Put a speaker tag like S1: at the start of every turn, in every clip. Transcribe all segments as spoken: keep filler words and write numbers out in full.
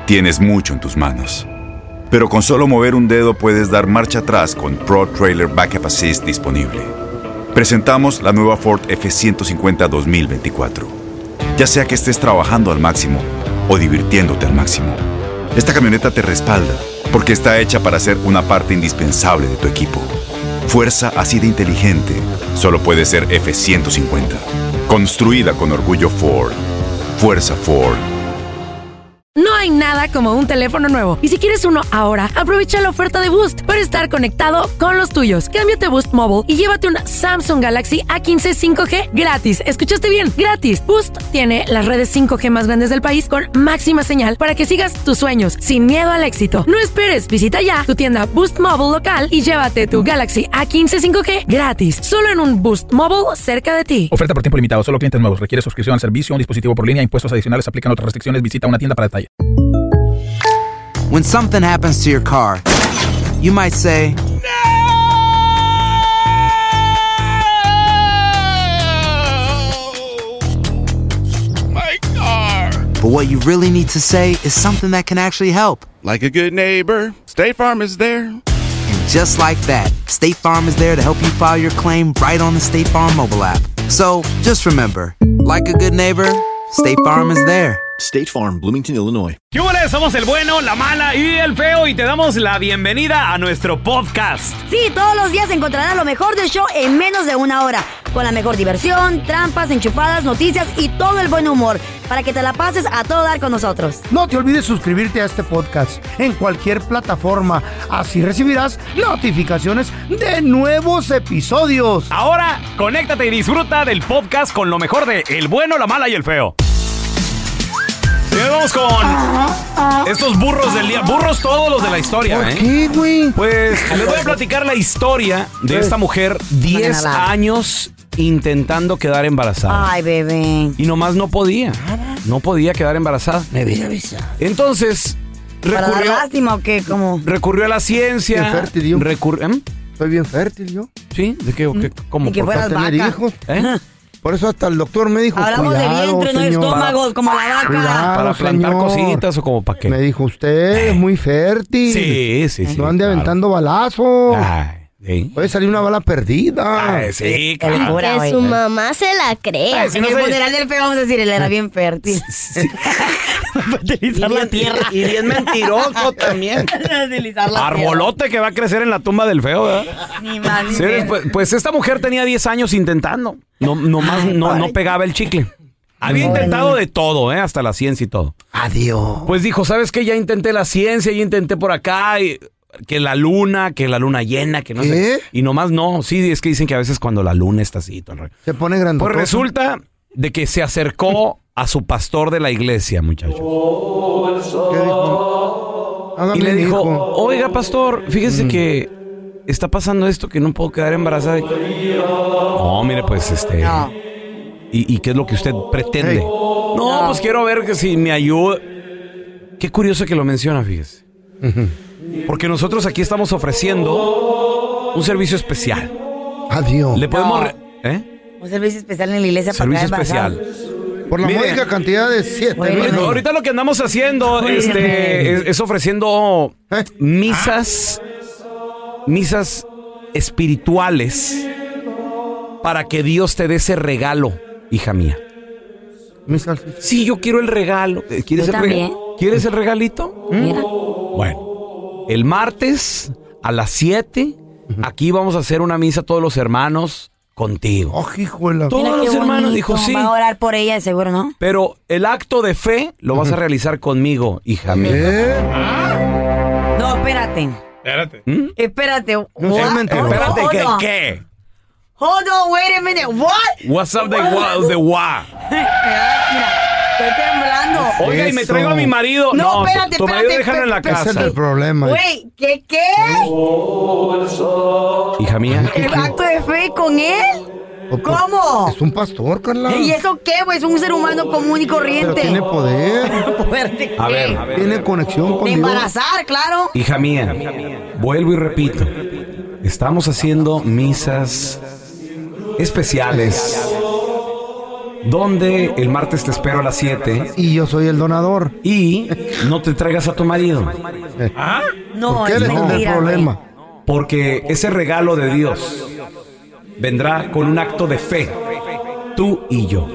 S1: Tienes mucho en tus manos. Pero con solo mover un dedo puedes dar marcha atrás con Pro Trailer Backup Assist disponible. Presentamos la nueva Ford F ciento cincuenta dos mil veinticuatro. Ya sea que estés trabajando al máximo o divirtiéndote al máximo, esta camioneta te respalda porque está hecha para ser una parte indispensable de tu equipo. Fuerza así de inteligente solo puede ser F ciento cincuenta. Construida con orgullo Ford. Fuerza Ford.
S2: No hay nada como un teléfono nuevo. Y si quieres uno ahora, aprovecha la oferta de Boost para estar conectado con los tuyos. Cámbiate a Boost Mobile y llévate un Samsung Galaxy A quince cinco G gratis. ¿Escuchaste bien? Gratis. Boost tiene las redes cinco G más grandes del país con máxima señal para que sigas tus sueños sin miedo al éxito. No esperes, visita ya tu tienda Boost Mobile local y llévate tu Galaxy A quince cinco G gratis. Solo en un Boost Mobile cerca de ti.
S3: Oferta por tiempo limitado. Solo clientes nuevos. Requiere suscripción al servicio, un dispositivo por línea. Impuestos adicionales. Aplican otras restricciones. Visita una tienda para detalles.
S4: When something happens to your car, you might say,
S5: No! My car!
S4: but what you really need to say is something that can actually help.
S5: Like a good neighbor, State Farm is there.
S4: And just like that, State Farm is there to help you file your claim right on the State Farm mobile app. So just remember, like a good neighbor, State Farm is there.
S6: State Farm, Bloomington, Illinois.
S7: ¿Qué huele? Somos el bueno, la mala y el feo y te damos la bienvenida a nuestro podcast.
S8: Sí, todos los días encontrarás lo mejor del show en menos de una hora. Con la mejor diversión, trampas, enchufadas, noticias y todo el buen humor. Para que te la pases a todo dar con nosotros.
S9: No te olvides suscribirte a este podcast en cualquier plataforma. Así recibirás notificaciones de nuevos episodios.
S7: Ahora, conéctate y disfruta del podcast con lo mejor de el bueno, la mala y el feo. Y vamos con estos burros del día. Burros todos los de la historia,
S9: ¿Por
S7: ¿eh?
S9: qué, güey?
S7: Pues les voy a platicar la historia de esta mujer, diez años intentando quedar embarazada.
S8: Ay, bebé.
S7: Y nomás no podía. No podía quedar embarazada.
S8: Me hubiera avisado.
S7: Entonces,
S8: ¿Para dar
S7: recurrió,
S8: lástima o qué? ¿Cómo?
S7: recurrió a la ciencia.
S9: Bien fértil, yo.
S7: recur- ¿eh?
S9: Soy bien fértil yo.
S7: ¿Sí? ¿De qué? o qué? ¿Cómo?
S8: Y que
S7: ¿Por
S8: fueras
S9: Para tener
S8: vaca.
S9: hijos.
S7: ¿Eh?
S9: Por eso hasta el doctor me dijo,
S8: Hablamos de
S9: cuidado,
S8: vientre, no de
S9: señor.
S8: estómagos, como la vaca.
S9: Cuidado,
S7: ¿Para plantar
S9: señor.
S7: cositas o como para qué?
S9: Me dijo, usted es muy fértil.
S7: Sí, sí, sí.
S9: No ande
S7: claro.
S9: aventando balazos.
S7: Ay, sí.
S9: Puede salir una bala perdida.
S7: Ay, sí,
S8: Qué
S7: claro.
S8: locura,
S10: Que
S8: güey.
S10: su mamá se la crea.
S7: Ay, si
S8: En
S7: no
S8: el
S7: sé-
S8: funeral del feo vamos a decir, él era bien fértil. Utilizar la tierra.
S7: Y bien mentiroso también.
S8: Utilizar la
S7: Arbolote que va a crecer en la tumba del feo, ¿verdad?
S8: tierra. Ni más ni
S7: Sí,
S8: menos.
S7: pues, pues esta mujer tenía diez años intentando. No, nomás no, no pegaba el chicle. Había intentado de todo, ¿eh? Hasta la ciencia y todo.
S9: Adiós.
S7: Pues dijo, ¿sabes qué? Ya intenté la ciencia, ya intenté por acá, y que la luna, que la luna llena, que no
S9: ¿Qué?
S7: sé. Y nomás no. Sí, es que dicen que a veces cuando la luna está así, todo el rollo.
S9: Se pone grandotoso.
S7: Pues resulta de que se acercó a su pastor de la iglesia, muchachos.
S9: ¿Qué dijo? Hágame
S7: Y le
S9: un
S7: dijo,
S9: hijo.
S7: oiga, pastor, fíjese que está pasando esto, que no puedo quedar embarazada. No, mire, pues, este...
S8: No.
S7: ¿Y, y qué es lo que usted pretende?
S9: Hey.
S7: No, pues quiero ver que si me ayuda. Qué curioso que lo menciona, fíjese. Porque nosotros aquí estamos ofreciendo un servicio especial.
S9: Adiós.
S7: Le podemos...
S8: No.
S7: re- ¿Eh?
S8: Un servicio especial en la iglesia
S7: Servicio
S8: para quedar
S7: especial.
S8: embarazada.
S9: Por la
S7: Mire.
S9: módica cantidad de siete
S8: Oye,
S9: mil.
S7: Ahorita, ahorita lo que andamos haciendo
S8: Oye,
S7: este, es, es ofreciendo
S9: ¿Eh?
S7: misas, misas espirituales para que Dios te dé ese regalo, hija mía.
S9: Mi salsita.
S7: Sí, yo quiero el regalo. Eh, ¿Quieres,
S8: Yo
S7: el, rega-
S8: también.
S7: ¿Quieres el regalito?
S8: Mira.
S7: Bueno, el martes a las siete, aquí vamos a hacer una misa todos los hermanos contigo.
S9: Oh, hijuela.
S7: Todos
S8: Mira
S7: los
S8: qué
S7: hermanos,
S8: bonito.
S7: dijo, sí.
S8: Va a orar por ella, seguro, ¿no?
S7: Pero el acto de fe lo vas a realizar conmigo, hija mía.
S9: ¿Eh?
S8: No, espérate.
S7: Espérate. ¿Mm?
S8: Espérate.
S9: No seas
S8: What?
S9: mentiroso.
S7: Espérate,
S8: Hold
S7: ¿qué?
S8: on.
S7: ¿Qué?
S8: Hold on, wait a minute. What?
S7: What's up de gua? De gua?
S8: Mira, estoy temblando.
S7: Oiga, y me
S9: Eso.
S7: traigo a mi marido.
S8: No,
S7: No,
S8: espérate,
S7: tu marido
S8: espérate,
S7: déjalo en la
S8: espérate,
S9: Ese es
S7: casa.
S9: el problema.
S8: Güey, ¿qué qué?
S7: Hija mía.
S8: ¿El acto de fe con él? ¿Cómo?
S9: Es un pastor, Carla.
S8: ¿Y eso qué, güey? Es un ser humano común y
S9: Pero
S8: corriente.
S9: tiene poder.
S8: ¿Poder de
S7: A
S8: qué?
S7: ver, a ver.
S9: Tiene conexión con
S8: De
S9: Dios.
S8: embarazar, claro.
S7: Hija mía, vuelvo y repito. Estamos haciendo misas especiales donde el martes te espero a las siete.
S9: Y yo soy el donador.
S7: Y no te traigas a tu marido.
S9: ¿Ah?
S8: No,
S9: ¿Por qué
S8: es
S9: eres el del
S8: mentira,
S9: problema?
S7: Porque ese regalo de Dios vendrá con un acto de fe. Tú y yo.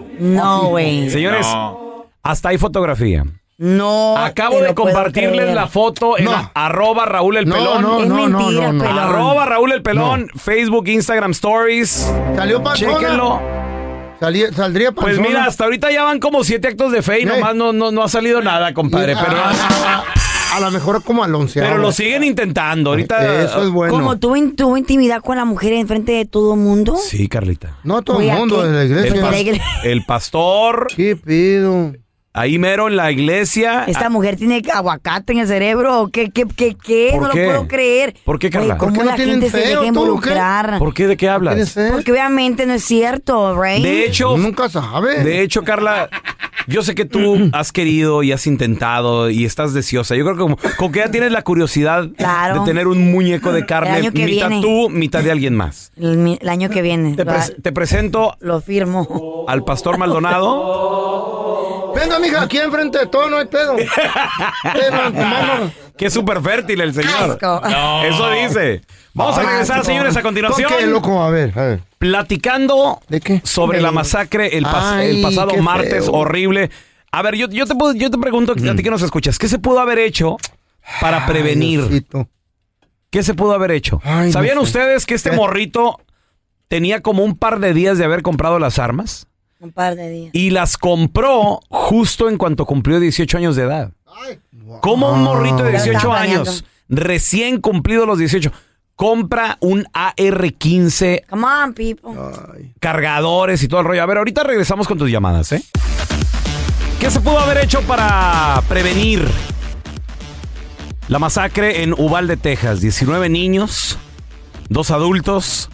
S8: No, güey.
S7: Señores,
S1: No.
S7: hasta hay fotografía.
S8: No.
S7: Acabo
S8: te
S7: de
S8: lo puedo
S7: compartirles
S8: creer.
S7: la foto en
S9: No.
S7: a- arroba Raúl el
S9: No,
S7: Pelón.
S9: no,
S8: Es
S9: no, no,
S8: mentira,
S9: no, no.
S8: pelón.
S7: Arroba Raúl el Pelón, Facebook, Instagram Stories.
S9: ¿Salió panzona?
S7: Chéquenlo.
S9: Salí- ¿Saldría
S7: Pues
S9: panzona?
S7: mira, hasta ahorita ya van como siete actos de fe y
S9: ¿Eh?
S7: nomás no, no, no ha salido nada, compadre.
S9: Y-
S7: Pero,
S9: a, a- a lo mejor como al onceavo.
S7: pero lo siguen intentando. Ahorita.
S9: Eso es bueno.
S8: Como tuvo, in- tuvo intimidad con la mujer en frente de todo el mundo.
S7: Sí, Carlita.
S9: No todo
S8: Güey,
S9: el
S8: ¿a
S9: mundo
S8: qué?
S9: de la
S7: El,
S9: iglesia.
S8: pa-
S7: pas-
S8: la iglesia.
S7: el pastor,
S9: ¿Qué pido?
S7: ahí mero en la iglesia.
S8: ¿Esta mujer tiene aguacate en el cerebro? ¿O ¿Qué, qué, qué, qué?
S7: ¿Por
S8: No
S7: qué?
S8: lo puedo creer.
S7: ¿Por qué,
S8: Güey,
S7: Carla?
S8: ¿cómo
S9: ¿Por qué no
S8: la
S9: tienen
S8: gente se
S9: feo,
S8: deja
S9: tú,
S8: involucrar?
S7: ¿Por qué? ¿De qué
S9: ¿Tienes
S7: hablas?
S9: sed?
S8: Porque obviamente no es cierto, right?
S7: De hecho,
S9: Nunca sabe.
S7: de hecho, Carla, yo sé que tú has querido y has intentado y estás deseosa. Yo creo que como, como que ya tienes la curiosidad
S8: Claro.
S7: de tener un muñeco de carne,
S8: El año que
S7: mitad
S8: viene.
S7: tú, mitad de alguien más.
S8: el, mi- el año que viene.
S7: Te,
S8: Lo-
S7: pres- te presento
S8: Lo firmo.
S7: al pastor Maldonado,
S9: Venga, mija, aquí enfrente de todo no hay pedo. Pero, hermano,
S7: que es súper fértil el señor.
S8: Asco.
S7: Eso dice. Vamos a
S9: Ay,
S7: regresar,
S9: asco.
S7: señores, a continuación.
S9: ¿Con qué, loco? A ver, a ver.
S7: Platicando
S9: ¿De qué?
S7: sobre
S9: De-
S7: la masacre el, pas-
S9: Ay,
S7: el pasado
S9: qué
S7: martes
S9: feo.
S7: horrible. A ver, yo, yo, te, puedo- yo te pregunto a ti que nos escuchas, ¿qué se pudo haber hecho para prevenir?
S9: Ay, Diosito.
S7: ¿Qué se pudo haber hecho?
S9: Ay, no
S7: ¿Sabían
S9: sé.
S7: ustedes que este
S9: ¿Qué?
S7: morrito tenía como un par de días de haber comprado las armas?
S8: Un par de días.
S7: Y las compró justo en cuanto cumplió dieciocho años de edad.
S9: Ay,
S7: ¿Cómo un morrito de
S8: Ya lo
S7: dieciocho
S8: estaba
S7: años, recién cumplido los dieciocho, compra un A R quince,
S8: Come on, people.
S9: ay.
S7: cargadores y todo el rollo? A ver, ahorita regresamos con tus llamadas, ¿eh? ¿Qué se pudo haber hecho para prevenir la masacre en Uvalde, Texas? diecinueve niños, dos adultos.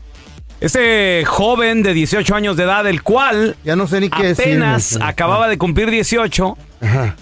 S7: Este joven de dieciocho años de edad, el cual
S9: Ya no sé ni qué decir.
S7: apenas
S9: no sé.
S7: acababa de cumplir dieciocho
S9: Ajá.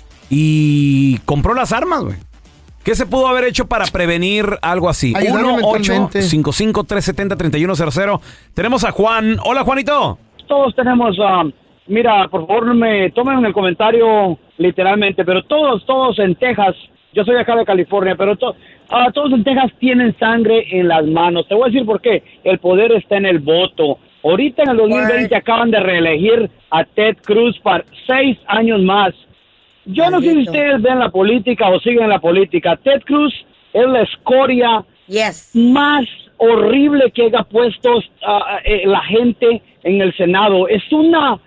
S7: y compró las armas, güey. ¿Qué se pudo haber hecho para prevenir algo así?
S9: Ayudarlo
S7: uno ocho
S9: mentalmente.
S7: cinco cinco, tres siete cero, tres uno cero cero. Tenemos a Juan. Hola, Juanito.
S11: Todos tenemos, um, mira, por favor no me tomen el comentario literalmente, pero todos, todos en Texas, yo soy acá de California, pero to- ah, todos en Texas tienen sangre en las manos. Te voy a decir por qué. El poder está en el voto. Ahorita en el dos mil veinte acaban de reelegir a Ted Cruz para seis años más. Yo no sé si
S8: Maldito.
S11: ustedes ven la política o siguen la política. Ted Cruz es la escoria
S8: Yes.
S11: más horrible que haya puesto ah, eh, la gente en el Senado. Es una...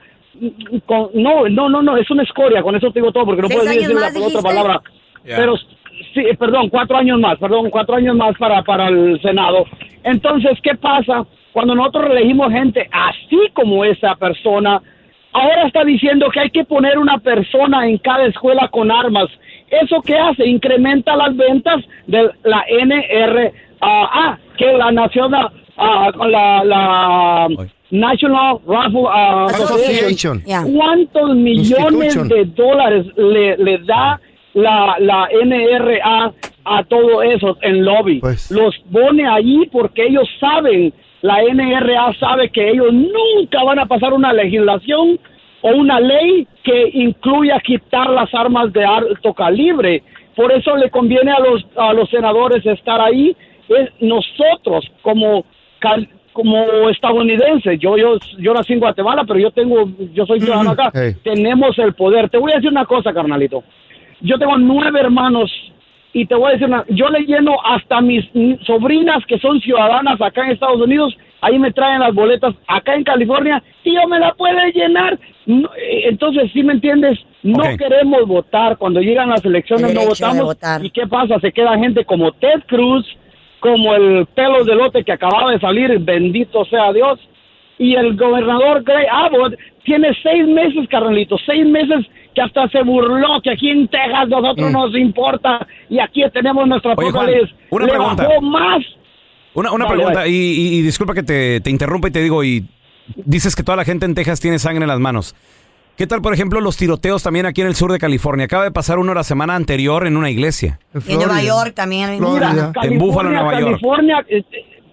S11: con- no, no, no, no, es una escoria. Con eso te digo todo, porque no
S8: ¿Seis
S11: puedo
S8: años
S11: decir la
S8: más,
S11: otra
S8: dijiste?
S11: palabra.
S7: Yeah.
S11: Pero, sí, perdón, cuatro años más, perdón, cuatro años más para, para el Senado. Entonces, ¿qué pasa? Cuando nosotros elegimos gente así como esa persona, ahora está diciendo que hay que poner una persona en cada escuela con armas. ¿Eso qué hace? Incrementa las ventas de la N R A, que es la Nacional, ah, la, la National Rifle ah, Association.
S9: Association.
S8: Yeah.
S11: ¿Cuántos millones
S9: Institution.
S11: de dólares le, le da la, la N R A a todo eso en lobby?
S9: Pues.
S11: Los pone allí porque ellos saben, la N R A sabe que ellos nunca van a pasar una legislación o una ley que incluya quitar las armas de alto calibre. Por eso le conviene a los a los senadores estar ahí. Es nosotros como cal- como estadounidenses, yo yo yo nací en Guatemala, pero yo tengo yo soy ciudadano acá.
S9: Hey.
S11: Tenemos el poder. Te voy a decir una cosa, carnalito. Yo tengo nueve hermanos y te voy a decir una, yo le lleno hasta mis mm, sobrinas que son ciudadanas acá en Estados Unidos, ahí me traen las boletas acá en California, tío, me la puede llenar. No, eh, entonces, ¿sí me entiendes? No
S7: Ok.
S11: queremos votar, cuando llegan las elecciones
S8: El
S11: no
S8: derecho de
S11: votamos.
S8: votar.
S11: ¿Y qué pasa? Se queda gente como Ted Cruz, como el pelos de lote que acababa de salir, bendito sea Dios, y el gobernador Greg Abbott tiene seis meses, carnalito, seis meses que hasta se burló que aquí en Texas nosotros
S9: Mm.
S11: nos importa y aquí tenemos nuestras
S7: Oye,
S11: propias
S7: Juan,
S11: leyes.
S7: una
S11: Le
S7: pregunta.
S11: bajó más.
S7: Una, una
S11: Dale,
S7: pregunta,
S11: dale.
S7: y, y- y disculpa que te, te interrumpa y te digo, y dices que toda la gente en Texas tiene sangre en las manos. ¿Qué tal, por ejemplo, los tiroteos también aquí en el sur de California? Acaba de pasar uno la semana anterior en una iglesia.
S8: En Nueva York también.
S9: Florida.
S11: Mira,
S7: En Buffalo,
S11: California,
S7: Nueva York.
S11: California, eh, eh,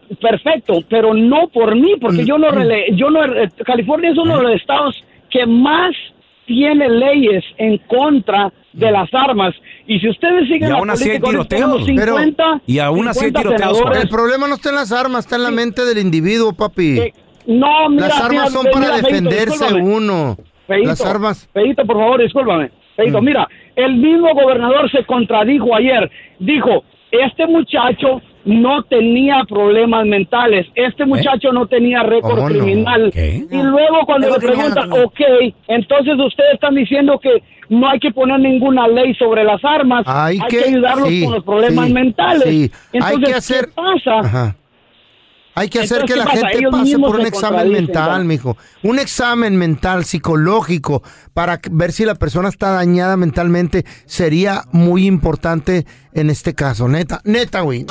S11: perfecto, pero no por mí, porque yo no, rele, yo no, California es uno de los estados que más tiene leyes en contra de las armas. Y si ustedes siguen
S7: y
S11: la
S7: aún así hay
S11: política,
S7: tiroteos.
S11: cincuenta,
S7: Pero, y aún así hay tiroteos.
S9: El problema no está en las armas, está en la mente del individuo, papi.
S11: Eh, no, mira,
S9: las armas
S11: mira,
S9: son
S11: mira,
S9: para
S11: Feito,
S9: defenderse
S11: discúlpame.
S9: uno.
S11: Feito,
S9: las armas.
S11: Feito, por favor, discúlpame. Feito,
S9: Mm.
S11: mira, el mismo gobernador se contradijo ayer. Dijo, este muchacho no tenía problemas mentales, este muchacho ¿Eh? no tenía récord
S9: oh,
S11: criminal.
S9: No.
S11: Y luego cuando le preguntan, no ok, entonces ustedes están diciendo que no hay que poner ninguna ley sobre las armas, hay, hay que, que ayudarlos
S9: sí,
S11: con los problemas
S9: sí,
S11: sí.
S9: Sí.
S11: Entonces,
S9: hay que hacer,
S11: ¿qué pasa?
S9: Ajá. Hay que hacer
S11: Entonces,
S9: que la
S11: pasa?
S9: gente
S11: Ellos
S9: pase por un
S11: se
S9: examen mental,
S11: ¿no?
S9: mijo. Un examen mental, psicológico, para ver si la persona está dañada mentalmente, sería muy importante en este caso. Neta, neta, güey.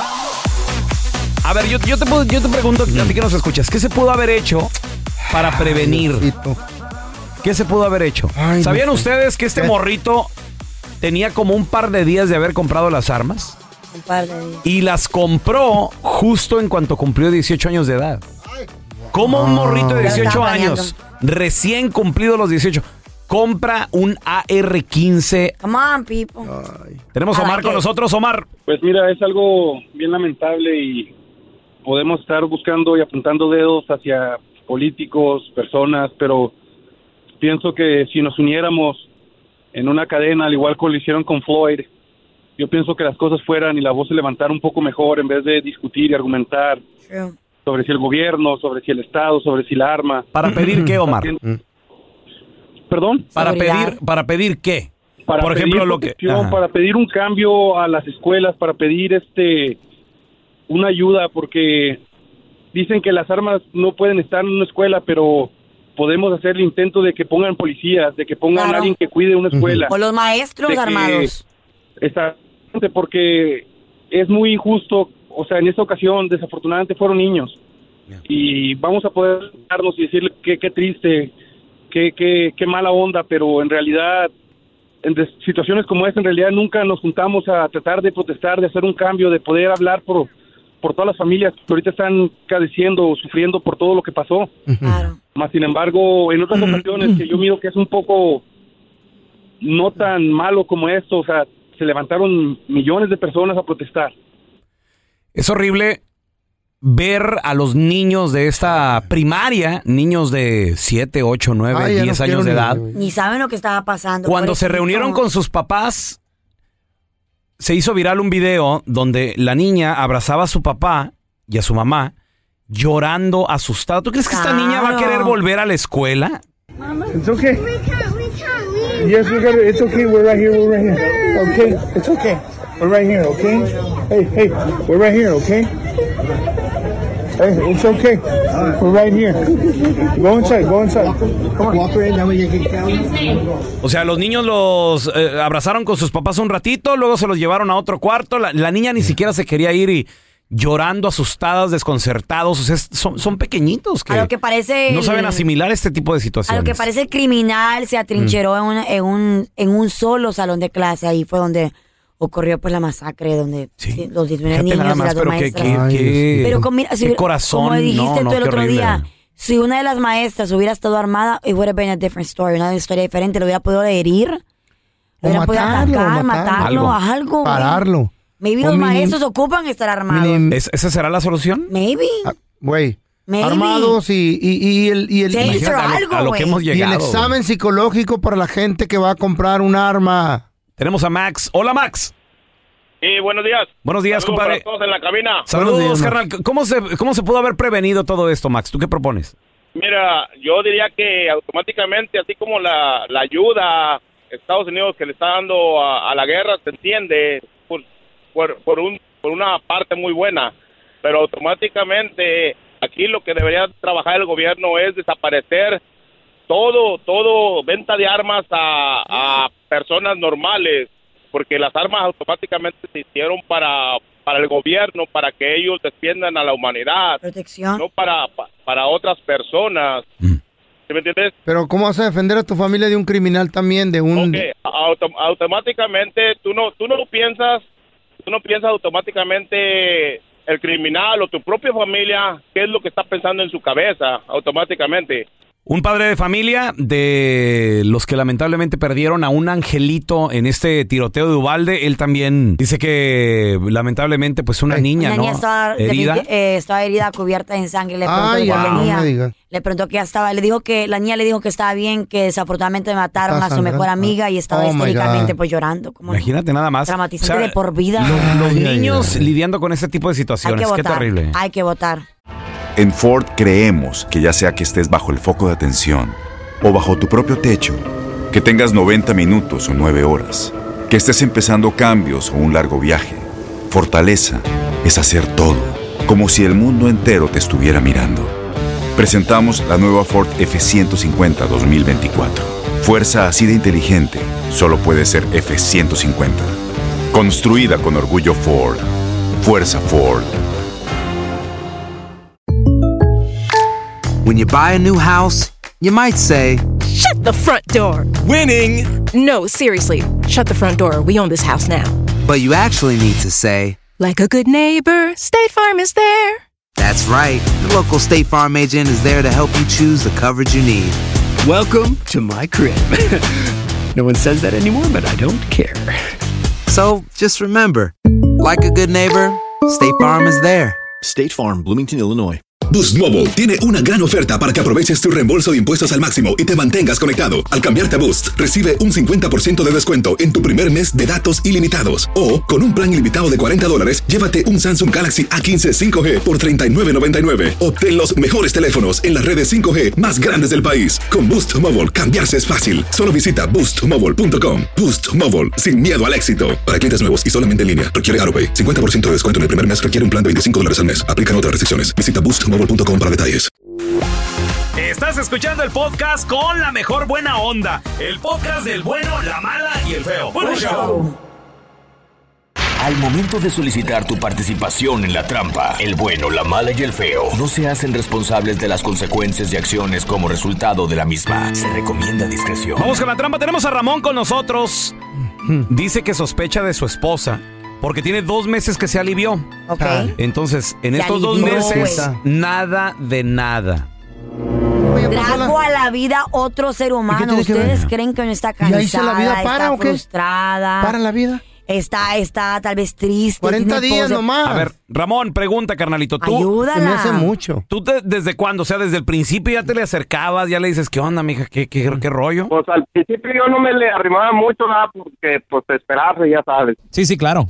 S7: A ver, yo, yo, te, puedo, yo te pregunto, a ti que nos escuchas, ¿qué se pudo haber hecho para prevenir?
S9: Diosito.
S7: ¿Qué se pudo haber hecho? Ay, ¿Sabían no sé. ustedes que este ¿Qué? morrito tenía como un par de días de haber comprado las armas?
S8: Un par de días.
S7: Y las compró justo en cuanto cumplió dieciocho años de edad. ¿Cómo un morrito de dieciocho años, recién cumplido los dieciocho, compra un A R quince?
S8: Come on, people.
S7: Ay. Tenemos a Omar con nosotros. Omar.
S12: Pues mira, es algo bien lamentable y podemos estar buscando y apuntando dedos hacia políticos, personas, pero pienso que si nos uniéramos en una cadena, al igual que lo hicieron con Floyd, yo pienso que las cosas fueran y la voz se levantara un poco mejor en vez de discutir y argumentar
S8: True.
S12: sobre si el gobierno, sobre si el Estado, sobre si la arma.
S7: ¿Para pedir qué, Omar?
S12: ¿Perdón?
S7: ¿Para pedir, para pedir qué?
S12: Para
S7: Por
S12: pedir
S7: ejemplo, lo que
S12: protección, para pedir un cambio a las escuelas, para pedir este una ayuda, porque dicen que las armas no pueden estar en una escuela, pero podemos hacer el intento de que pongan policías, de que pongan
S8: claro.
S12: a alguien que cuide una escuela.
S8: O los maestros
S12: que,
S8: armados.
S12: Exactamente, porque es muy injusto, o sea, en esta ocasión desafortunadamente fueron niños. Yeah. Y vamos a poder darnos y decirle que qué triste, qué qué qué mala onda, pero en realidad en situaciones como esta en realidad nunca nos juntamos a tratar de protestar, de hacer un cambio, de poder hablar por por todas las familias que ahorita están padeciendo o sufriendo por todo lo que pasó.
S8: Claro.
S12: Más sin embargo, en otras ocasiones que yo miro que es un poco no tan malo como esto, o sea, se levantaron millones de personas a protestar.
S7: Es horrible ver a los niños de esta primaria, niños de siete, ocho, nueve, diez años de edad.
S8: Ni saben lo que estaba pasando.
S7: Cuando se reunieron con sus papás, se hizo viral un video donde la niña abrazaba a su papá y a su mamá llorando, asustada. ¿Tú crees que esta niña va a querer volver a la escuela?
S13: It's okay. Yes, we got it. It's okay. We're right here. We're right here. Okay. It's okay. We're right here. Okay. Hey, hey. We're right here. Okay. Hey, it's okay. We're right here. Go inside. Go inside. Come on. Walk in. That way you can count.
S7: O sea, los niños los eh, abrazaron con sus papás un ratito, luego se los llevaron a otro cuarto. La, la niña ni siquiera se quería ir y llorando, asustadas, desconcertados. O sea, son, son pequeñitos que,
S8: a lo que parece
S7: no
S8: el,
S7: saben asimilar este tipo de situaciones.
S8: A lo que parece el criminal se atrincheró mm. en, un, en, un, en un solo salón de clase. Ahí fue donde ocurrió pues la masacre, donde sí. los diecinueve niños
S7: más,
S8: y las dos
S7: pero
S8: maestras.
S7: Qué, qué, qué,
S8: pero con, mira, si,
S7: qué corazón.
S8: Como dijiste
S7: no,
S8: tú
S7: no,
S8: el otro
S7: horrible.
S8: día, si una de las maestras hubiera estado armada, it would have been a different story, una historia diferente. Lo hubiera podido herir, lo hubiera podido atacar, matarlo, algo. algo
S9: Pararlo.
S8: Maybe o los mini, maestros ocupan estar armados.
S7: Mini, ¿Esa será la solución?
S8: Maybe.
S9: Güey.
S8: Ah,
S9: armados y, y, y el, y el
S8: Taser,
S7: a,
S8: algo,
S7: lo, a lo que hemos llegado.
S9: Y el examen psicológico para la gente que va a comprar un arma.
S7: Tenemos a Max. Hola, Max.
S14: Sí, buenos días.
S7: Buenos días,
S14: Saludos
S7: compadre.
S14: Para todos en la cabina.
S7: Saludos,
S9: días,
S7: carnal. ¿Cómo se, ¿Cómo se pudo haber prevenido todo esto, Max? ¿Tú qué propones?
S14: Mira, yo diría que automáticamente, así como la, la ayuda a Estados Unidos que le está dando a, a la guerra, se entiende por, por, por, un, por una parte muy buena, pero automáticamente aquí lo que debería trabajar el gobierno es desaparecer todo, todo venta de armas a, a personas normales, porque las armas automáticamente se hicieron para, para el gobierno, para que ellos defiendan a la humanidad.
S8: Protección.
S14: No para, para otras personas. Mm. ¿Sí me entiendes?
S9: Pero ¿cómo vas a defender a tu familia de un criminal también, de un...?
S14: Okay. Auto, automáticamente, tú no, tú no piensas, tú no piensas automáticamente el criminal o tu propia familia, ¿qué es lo que está pensando en su cabeza automáticamente?
S7: Un padre de familia de los que lamentablemente perdieron a un angelito en este tiroteo de Uvalde. Él también dice que lamentablemente pues una niña,
S8: La
S7: ¿no?
S8: niña estaba
S7: herida.
S8: eh, estaba herida, cubierta en sangre. Le preguntó
S9: Ay,
S8: de qué
S9: wow,
S8: tenía.
S9: no me digas.
S8: Le preguntó que ya estaba. Le dijo que la niña le dijo que estaba bien, que desafortunadamente mataron
S9: Está
S8: a su mejor
S9: sangrando.
S8: amiga y estaba
S9: Oh, my
S8: histéricamente
S9: God.
S8: pues llorando. Como
S7: Imagínate nada más.
S8: traumatizante
S7: O sea,
S8: de por vida.
S7: Los, los
S9: Ay, ay,
S7: niños
S9: ay.
S7: lidiando con ese tipo de
S8: Hay
S7: situaciones.
S8: que
S7: Qué
S8: votar.
S7: terrible.
S8: Hay que votar.
S1: En Ford creemos que ya sea que estés bajo el foco de atención o bajo tu propio techo, que tengas noventa minutos o nueve horas, que estés empezando cambios o un largo viaje, fortaleza es hacer todo, como si el mundo entero te estuviera mirando. Presentamos la nueva Ford F ciento cincuenta dos mil veinticuatro. Fuerza así de inteligente solo puede ser F ciento cincuenta. Construida con orgullo Ford. Fuerza Ford.
S4: When you buy a new house, you might say,
S15: Shut the front door. Winning. No, seriously. Shut the front door. We own this house now.
S4: but you actually need to say,
S15: Like a good neighbor, State Farm is there.
S4: that's right. The local State Farm agent is there to help you choose the coverage you need.
S16: Welcome to my crib. No one says that anymore, but I don't care.
S4: So just remember, like a good neighbor, State Farm is there.
S6: State Farm, Bloomington, Illinois.
S17: Boost Mobile tiene una gran oferta para que aproveches tu reembolso de impuestos al máximo y te mantengas conectado. Al cambiarte a Boost, recibe un cincuenta por ciento de descuento en tu primer mes de datos ilimitados. O, con un plan ilimitado de cuarenta dólares, llévate un Samsung Galaxy A quince cinco G por treinta y nueve noventa y nueve. Obtén los mejores teléfonos en las redes cinco G más grandes del país. Con Boost Mobile, cambiarse es fácil. Solo visita boost mobile punto com. Boost Mobile, sin miedo al éxito. Para clientes nuevos y solamente en línea, requiere AutoPay. cincuenta por ciento de descuento en el primer mes requiere un plan de veinticinco dólares al mes. Aplican otras restricciones. Visita boost mobile punto com para detalles.
S7: Estás escuchando el podcast con la mejor buena onda. El podcast del bueno, la mala y el feo. ¡Buen show!
S18: Al momento de solicitar tu participación en la trampa, el bueno, la mala y el feo no se hacen responsables de las consecuencias y acciones como resultado de la misma. Se recomienda discreción.
S7: Vamos con la trampa. Tenemos a Ramón con nosotros. Dice que sospecha de su esposa porque tiene dos meses que se alivió.
S8: Ok.
S7: Entonces, en
S8: Se
S7: estos dos
S8: alivió,
S7: meses,
S8: güey.
S7: nada de nada.
S8: Trajo a la vida otro ser humano.
S9: tiene que ver?
S8: ¿Ustedes creen que no está
S9: ¿Y
S8: cansada?
S9: ahí se la vida para
S8: está
S9: o qué?
S8: frustrada.
S9: ¿Para la vida?
S8: Está, está tal vez triste.
S9: cuarenta
S8: tiene
S9: días
S8: pose-
S9: nomás.
S7: A ver, Ramón, pregunta, carnalito. ¿Tú,
S8: Ayúdala.
S9: Se me hace mucho.
S7: ¿Tú te- desde cuándo? O sea, desde el principio ya te le acercabas, ya le dices, ¿qué onda, mija? ¿Qué, qué, qué rollo?
S14: Pues al principio yo no me le arrimaba mucho, nada, porque pues esperarse, ya sabes.
S3: Sí, sí, claro.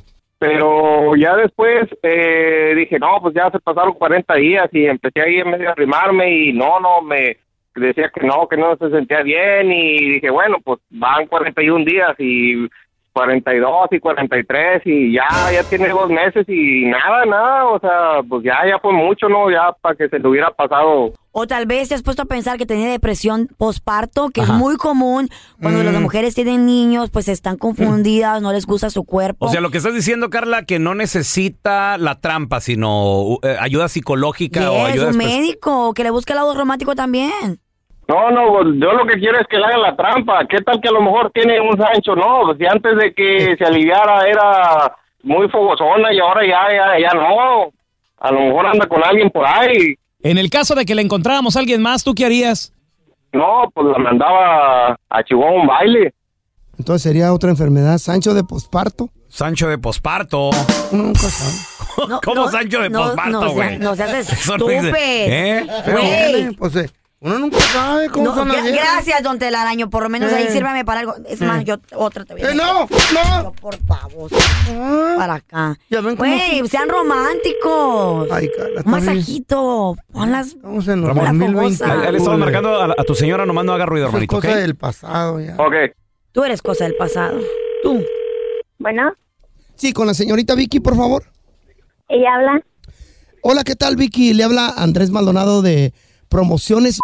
S14: Pero ya después eh, dije, no, pues ya se pasaron cuarenta días y empecé ahí en medio a arrimarme y no, no, me decía que no, que no se sentía bien y dije, bueno, pues van cuarenta y un días y cuarenta y dos y cuarenta y tres y ya, ya tiene dos meses y nada, nada, o sea, pues ya, ya fue mucho, ¿no? Ya para que se le hubiera pasado.
S8: O tal vez te has puesto a pensar que tenía depresión postparto, que
S7: Ajá.
S8: es muy común cuando
S9: Mm.
S8: las mujeres tienen niños, pues están confundidas, no les gusta su cuerpo.
S7: O sea, lo que estás diciendo, Carla, que no necesita la trampa, sino eh, ayuda psicológica o
S8: es
S7: ayuda...
S8: un
S7: espe-
S8: médico que le busque el lado romántico también.
S14: No, no, pues, yo lo que quiero es que le hagan la trampa. ¿Qué tal que a lo mejor tiene un Sancho? No, pues si antes de que se aliviara era muy fogosona y ahora ya, ya, ya no. A lo mejor anda con alguien por ahí.
S3: En el caso de que le encontráramos a alguien más, ¿tú qué harías?
S14: No, pues la mandaba a Chihuahua a un baile.
S9: Entonces sería otra enfermedad, Sancho de posparto.
S7: Sancho de posparto.
S9: Uno nunca sabe.
S8: No,
S7: ¿Cómo
S8: no,
S7: Sancho de
S8: no,
S7: posparto,
S8: no,
S7: güey?
S8: No seas
S7: Eso no
S8: estúpido.
S7: dice- ¿Eh?
S8: Güey.
S9: Pues eh, uno nunca sabe cómo
S8: No,
S9: son las
S8: gra-
S9: viejas.
S8: gracias, don Telaraño. Por lo menos ahí
S9: Eh.
S8: sírvame para algo. Es más,
S9: Eh.
S8: yo otra te voy a
S9: Eh, no, no.
S8: Yo, por favor.
S9: Ah,
S8: Para acá.
S9: ya ven cómo
S8: Güey,
S9: son-
S8: sean románticos.
S9: Ay, Carla,
S8: Un
S9: está bien.
S8: masajito. Ponlas.
S9: Estamos en
S8: Ramón,
S9: dos mil veinte.
S8: fogosa.
S7: Le, le estaba marcando a, a tu señora, nomás no haga ruido,
S9: Eso es
S7: hermanito, ¿ok?
S9: cosa del pasado ya.
S14: Ok.
S8: Tú eres cosa del pasado. Tú.
S10: Bueno,
S9: Sí, con la señorita Vicky, por favor.
S10: ella habla.
S9: Hola, ¿qué tal, Vicky? Le habla Andrés Maldonado de Promociones.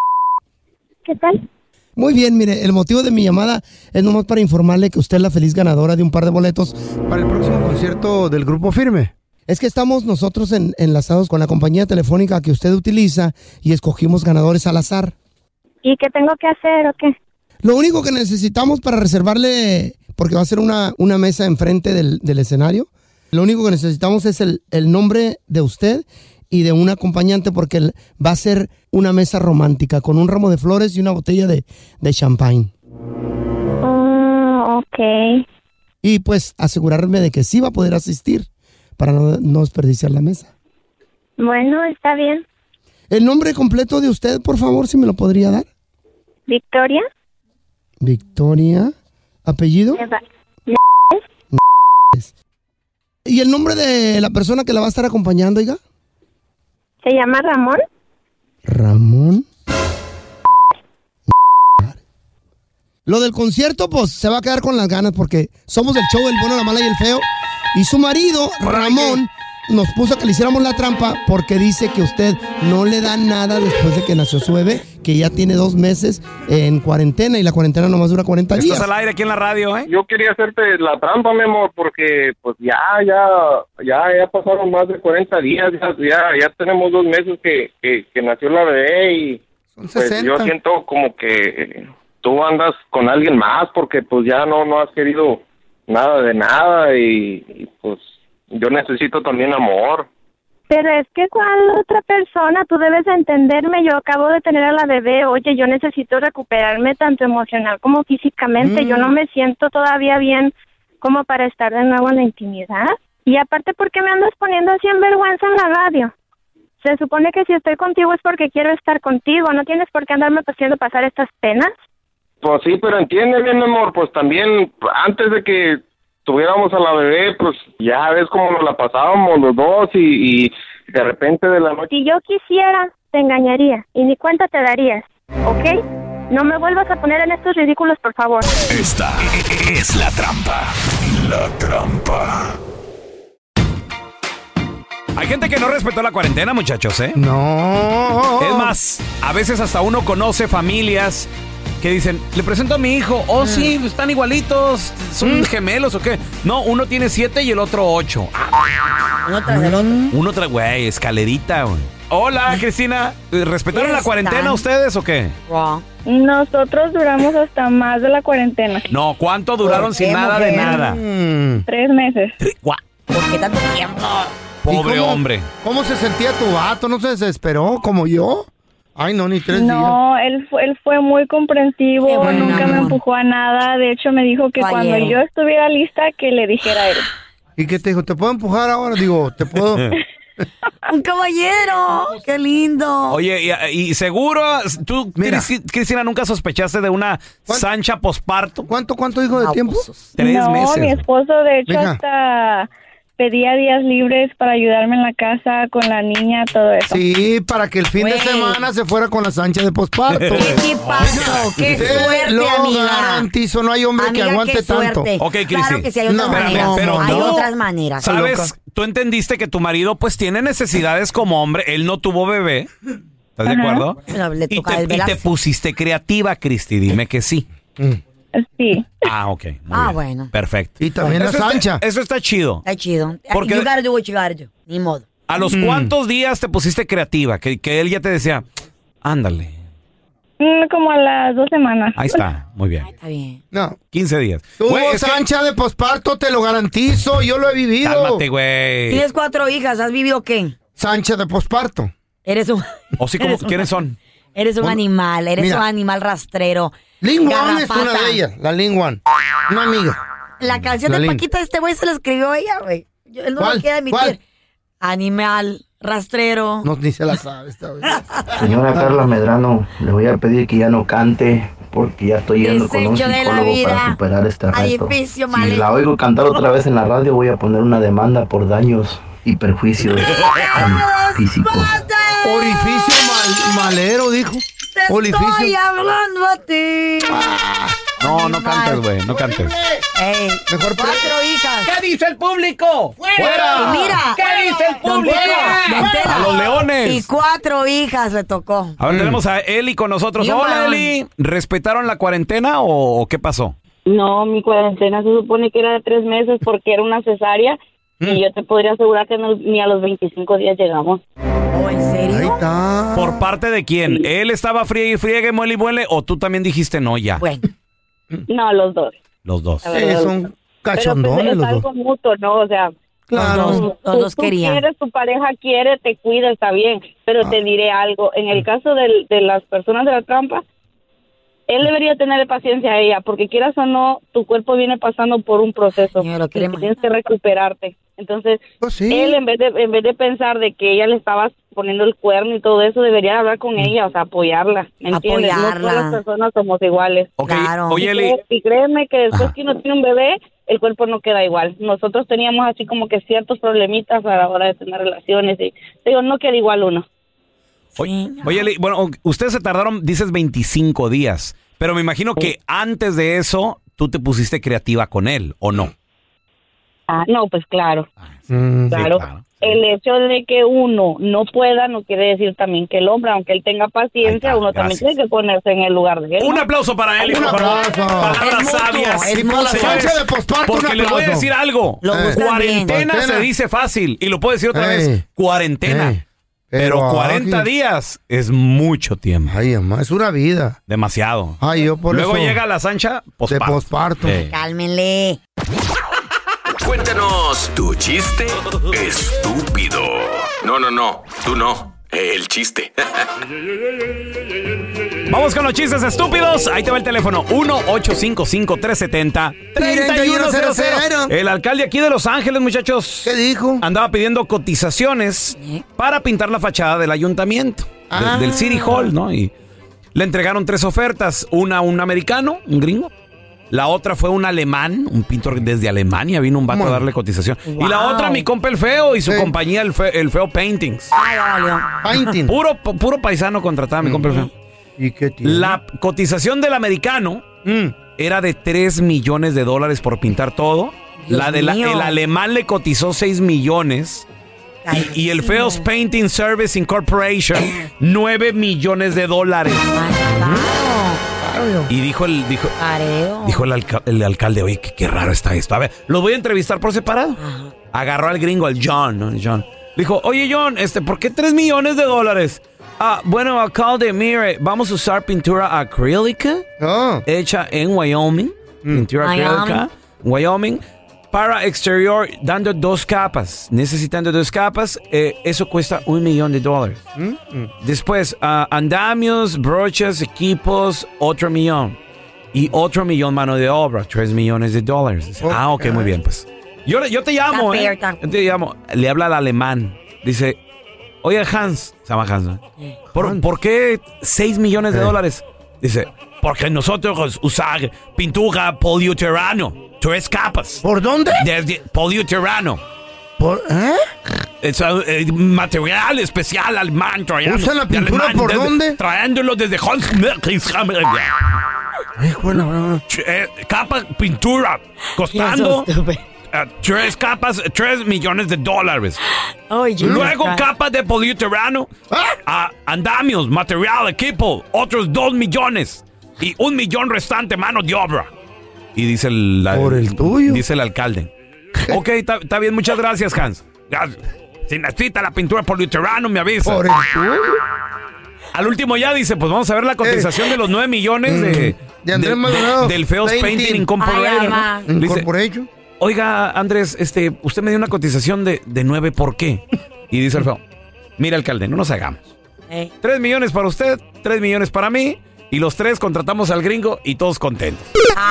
S10: ¿Qué tal?
S9: Muy bien, mire, el motivo de mi llamada es nomás para informarle que usted es la feliz ganadora de un par de boletos para el próximo concierto del Grupo Firme. Es que estamos nosotros en- enlazados con la compañía telefónica que usted utiliza y escogimos ganadores al azar.
S10: ¿Y qué tengo que hacer o qué?
S9: Lo único que necesitamos para reservarle, porque va a ser una, una mesa enfrente del, del escenario, Lo único que necesitamos es el, el nombre de usted y de un acompañante porque va a ser una mesa romántica con un ramo de flores y una botella de, de champagne.
S10: Oh, ok.
S9: Y pues asegurarme de que sí va a poder asistir para no, no desperdiciar la mesa.
S10: Bueno, está bien.
S9: El nombre completo de usted, por favor, si me lo podría dar.
S10: Victoria.
S9: Victoria. ¿Apellido? ¿Y el nombre de la persona que la va a estar acompañando, oiga?
S10: ¿Se llama Ramón?
S9: Ramón. Lo del concierto, pues, se va a quedar con las ganas porque somos el show del bueno, la mala y el feo. Y su marido, Ramón, nos puso a que le hiciéramos la trampa porque dice que usted no le da nada después de que nació su bebé, que ya tiene dos meses en cuarentena y la cuarentena nomás dura cuarenta días.
S7: Estás al aire aquí en la radio, ¿eh?
S12: Yo quería hacerte la trampa, mi amor, porque pues ya, ya, ya, ya pasaron más de cuarenta días, ya, ya, ya tenemos dos meses que, que, que nació la bebé y pues yo siento como que tú andas con alguien más porque pues ya no, no has querido nada de nada y, y pues yo necesito también amor.
S10: Pero es que ¿cuál otra persona? Tú debes entenderme, yo acabo de tener a la bebé, oye, yo necesito recuperarme tanto emocional como físicamente, mm. yo no me siento todavía bien como para estar de nuevo en la intimidad. Y aparte, ¿por qué me andas poniendo así en vergüenza en la radio? Se supone que si estoy contigo es porque quiero estar contigo, no tienes por qué andarme haciendo pasar estas penas.
S12: Pues sí, pero entiéndeme, mi amor, pues también antes de que tuviéramos a la bebé, pues ya ves cómo nos la pasábamos los dos y, y de repente de la noche...
S10: Si yo quisiera, te engañaría y ni cuenta te darías, ¿ok? No me vuelvas a poner en estos ridículos, por favor.
S18: Esta es la trampa. La trampa.
S7: Hay gente que no respetó la cuarentena, muchachos, ¿eh?
S9: No.
S7: Es más, a veces hasta uno conoce familias que dicen, le presento a mi hijo, oh sí, están igualitos, son ¿Mm? gemelos o qué. No, uno tiene siete y el otro ocho.
S8: Uno tras el otro.
S7: Uno tras, güey, escalerita, güey. Hola, Cristina, ¿respetaron la cuarentena ustedes o qué?
S10: Wow. Nosotros duramos hasta más de la cuarentena.
S7: No, ¿cuánto duraron sin nada mujer? de nada?
S10: Mm. Tres meses.
S8: ¿Por qué tanto tiempo?
S7: Pobre
S9: cómo,
S7: hombre.
S9: ¿Cómo se sentía tu vato? ¿No se desesperó como yo? Ay, no, ni tres
S10: no,
S9: días.
S10: No, él fue, él fue muy comprensivo, bueno, nunca me empujó a nada. De hecho, me dijo que Caballero. cuando yo estuviera lista, que le dijera a él.
S9: ¿Y qué te dijo? ¿Te puedo empujar ahora? Digo, ¿te puedo...?
S8: ¡Un caballero! ¡Qué lindo!
S7: Oye, y, y seguro, tú, Mira, Cristina, ¿nunca sospechaste de una Sancha posparto?
S9: ¿Cuánto, cuánto dijo de no, tiempo?
S10: Pues,
S7: Tres
S10: no,
S7: meses.
S10: Mi esposo, de hecho,
S9: Mija.
S10: hasta... pedía días libres para ayudarme en la casa con la niña, todo eso.
S9: Sí, para que el fin
S8: Güey.
S9: de semana se fuera con la Sancha de posparto.
S8: ¿Qué tipazo? ¡Qué
S9: Te
S8: suerte,
S9: lo
S8: amiga!
S9: garantizo, no hay hombre
S8: Amiga,
S9: que aguante
S8: qué
S9: tanto.
S8: suerte.
S7: Ok, Cristi.
S8: Claro que sí, hay otras
S9: No,
S8: maneras.
S7: pero
S8: hay
S7: tú,
S8: otras maneras.
S7: ¿Sabes? Tú entendiste que tu marido pues tiene necesidades como hombre. Él no tuvo bebé. ¿Estás de acuerdo?
S8: Pero le
S7: Y
S8: toca el
S7: te, y
S8: velarse.
S7: te pusiste creativa, Cristi. Dime que sí.
S9: Mm.
S10: Sí.
S7: Ah, ok. Muy
S8: Ah,
S7: bien.
S8: bueno.
S7: Perfecto.
S9: Y también
S7: Eso
S9: la
S7: está-
S9: Sancha.
S7: Eso está chido.
S8: Está chido.
S7: Porque-
S8: You gotta do what you gotta do. Ni modo.
S7: ¿A los
S9: Mm.
S7: cuántos días te pusiste creativa? Que, que él ya te decía, ándale.
S10: Mm, Como a las dos semanas.
S7: Ahí está. Muy bien.
S8: Está bien.
S9: No.
S7: quince días.
S9: Tuvo
S7: Güey, es que-
S9: Sancha de posparto, te lo garantizo. Yo lo he vivido.
S7: Cálmate, güey.
S8: Tienes cuatro hijas, ¿has vivido qué?
S9: Sancha de posparto.
S8: Eres un...
S7: O sí, como,
S8: eres un-
S7: ¿quiénes son?
S8: Eres un
S9: Bueno,
S8: animal, eres
S9: mira.
S8: un animal rastrero.
S9: Lin Wan es
S8: Garrapata.
S9: una de ellas, la Lin Wan. Una amiga.
S8: La canción
S9: La
S8: de
S9: Lin.
S8: Paquita de este güey se la escribió ella, güey. Yo- Él no
S9: ¿Cuál?
S8: lo quiere admitir.
S9: ¿Cuál?
S8: Animal, rastrero.
S9: No, ni se la sabe esta vez.
S19: Señora Carla Medrano, le voy a pedir que ya no cante porque ya estoy yendo con un
S8: Desecho de la
S19: psicólogo
S8: vida.
S19: para superar este reto.
S8: Edificio
S19: Si
S8: mal
S19: la oigo cantar otra vez en la radio, voy a poner una demanda por daños y perjuicios al físico.
S9: Orificio mal- malero, dijo.
S8: Te
S9: Orificio.
S8: estoy hablando a ti.
S7: No, no cantes, güey. No cantes.
S8: Ey,
S9: Mejor pre-
S8: cuatro hijas.
S7: ¿Qué dice el público?
S8: Y mira.
S7: ¿Qué dice el
S8: Don
S7: público?
S8: Tela, Don Tela.
S7: A los leones.
S8: Y cuatro hijas le tocó.
S7: Ahora tenemos a Eli con nosotros.
S8: Y un
S7: Hola,
S8: varón.
S7: Eli. ¿Respetaron la cuarentena o, o qué pasó?
S10: No, mi cuarentena se supone que era de tres meses porque era una cesárea y yo te podría asegurar que no- ni a los veinticinco días llegamos.
S8: ¿Oh, en
S9: Ahí
S8: serio?
S9: está.
S7: ¿Por parte de quién? ¿Él estaba friegue y friegue, muele y muele? ¿O tú también dijiste no ya?
S8: Bueno,
S10: No, los dos.
S7: Los dos.
S10: La verdad,
S9: Sí,
S10: los
S9: son
S10: dos. Pero
S9: cachondones
S10: pues, es
S9: los
S10: algo
S9: dos.
S10: mutuo, ¿no? O sea,
S8: Claro. Los dos, los dos
S20: tú
S8: querían.
S20: quieres, tu pareja quiere, te cuida, está bien. Pero te diré algo. En el caso del- de las personas de la trampa, él debería tener paciencia a ella, porque quieras o no, tu cuerpo viene pasando por un proceso. en el que tienes que recuperarte. Entonces, él en vez de en vez de pensar de que ella le estaba poniendo el cuerno y todo eso, debería hablar con ella, o sea, apoyarla. ¿Me entiendes? No todas las personas somos iguales.
S7: Claro. Oye,
S20: y,
S7: Eli.
S20: cré- y créeme que después que uno tiene un bebé, el cuerpo no queda igual. Nosotros teníamos así como que ciertos problemitas a la hora de tener relaciones y te digo, no queda igual uno.
S7: Oye, oye, Eli, bueno, ustedes se tardaron, dices, veinticinco días, pero me imagino que antes de eso tú te pusiste creativa con él, ¿o no?
S20: Ah, no, pues claro.
S7: Mm,
S20: claro.
S7: sí, claro.
S20: El hecho de que uno no pueda no quiere decir también que el hombre, aunque él tenga paciencia, uno también
S7: gracias.
S20: tiene que ponerse en el lugar de él.
S7: Un
S20: ¿no?
S7: aplauso para Eli,
S20: Un
S7: por favor.
S20: aplauso.
S7: Palabras
S20: Es mutuo,
S7: sabias.
S20: es mutuo.
S7: Señores,
S20: Sánchez de posparto,
S7: porque
S20: un
S7: les voy a
S20: aplauso.
S7: decir algo.
S20: Lo buscan
S7: Cuarentena
S20: bien.
S7: se dice fácil. Y lo puedo decir otra
S9: Ey.
S7: vez. Cuarentena.
S9: Ey.
S7: Pero
S9: Pero,
S7: cuarenta
S9: ay.
S7: días es mucho tiempo.
S9: Ay, mamá, es una vida.
S7: Demasiado.
S9: Ay, yo por
S7: Luego
S9: eso...
S7: llega la Sancha posparto.
S9: De posparto.
S7: Ey.
S8: Cálmenle.
S18: Cuéntanos tu chiste estúpido. No, no, no, tú no. El chiste.
S7: Vamos con los chistes estúpidos. Ahí te va el teléfono. uno ocho cinco cinco, tres siete cero, tres uno cero cero. El alcalde aquí de Los Ángeles, muchachos.
S9: ¿Qué dijo?
S7: Andaba pidiendo cotizaciones para pintar la fachada del ayuntamiento. de-
S9: Ah.
S7: del City Hall, ¿no? Y le entregaron tres ofertas. Una, un americano, un gringo. La otra fue un alemán, un pintor desde Alemania. Vino un vato a darle cotización. Y la
S8: Wow.
S7: otra, mi compa el Feo y su compañía, el, Fe- el Feo Paintings.
S8: Ay, valió.
S9: Painting.
S7: Puro, pu- puro paisano contrataba mi compa el Feo.
S9: ¿Y qué tiene?
S7: La cotización del americano era de tres millones de dólares por pintar todo.
S8: Dios
S7: la del
S8: mío.
S7: el alemán le cotizó seis millones. Y, y el Feos Painting Service Incorporation, nueve millones de dólares. Y dijo el, dijo, dijo el, alca- el alcalde, oye, qué, qué raro está esto. A ver, lo voy a entrevistar por separado. Agarró al gringo, al John, ¿no? El John. Dijo, oye, John, este, ¿por qué tres millones de dólares? Ah, bueno, alcalde, mire, vamos a usar pintura acrílica hecha en Wyoming. Pintura
S8: Wyoming.
S7: acrílica, Wyoming. Para exterior, dando dos capas. Necesitando dos capas, eh, eso cuesta un millón de dólares. Después, ah, andamios, brochas, equipos, otro millón. Y otro millón mano de obra, tres millones de dólares. Dice, ah, ok, muy bien, pues. Yo, yo te llamo,
S8: Está
S7: ¿eh?
S8: fair, está-
S7: Yo te llamo. Le habla al alemán. Dice, oye, Hans, se llama Hans, ¿no? ¿Por, ¿por qué seis millones de dólares? Dice, porque nosotros usamos pintura poliuterano. Tres capas.
S9: ¿Por dónde?
S7: Desde poliuterano.
S9: ¿Por, ¿Eh?
S7: Es eh, material especial alemán. trayendo-
S9: ¿Usa la
S7: de
S9: pintura
S7: alemán,
S9: por
S7: desde-
S9: dónde?
S7: Trayéndolo desde Holzhammer.
S9: Ay, bueno,
S7: Eh, capa pintura costando eh, tres capas, tres millones de dólares. Luego capas de poliuterano, ah, andamios, material, equipo, otros dos millones y un millón restante mano de obra. Y dice el, la-
S9: Por el tuyo.
S7: dice el alcalde. Ok, está está bien, muchas gracias, Hans. Gracias. Si necesita la pintura poliuterano, me avisa.
S9: Por el tuyo.
S7: Al último ya dice, pues vamos a ver la cotización de los nueve millones de,
S9: De Andrés
S7: del-
S9: Maldonado.
S7: del Feos Painting,
S9: Painting.
S7: Incorporated.
S8: Ay,
S7: ¿no?
S8: ama.
S7: Le dice,
S9: Incorporation.
S7: oiga, Andrés, este, usted me dio una cotización de, de nueve, ¿por qué? Y dice el Feo, mira, alcalde, no nos hagamos.
S8: Eh.
S7: Tres millones para usted, tres millones para mí, y los tres contratamos al gringo y todos contentos.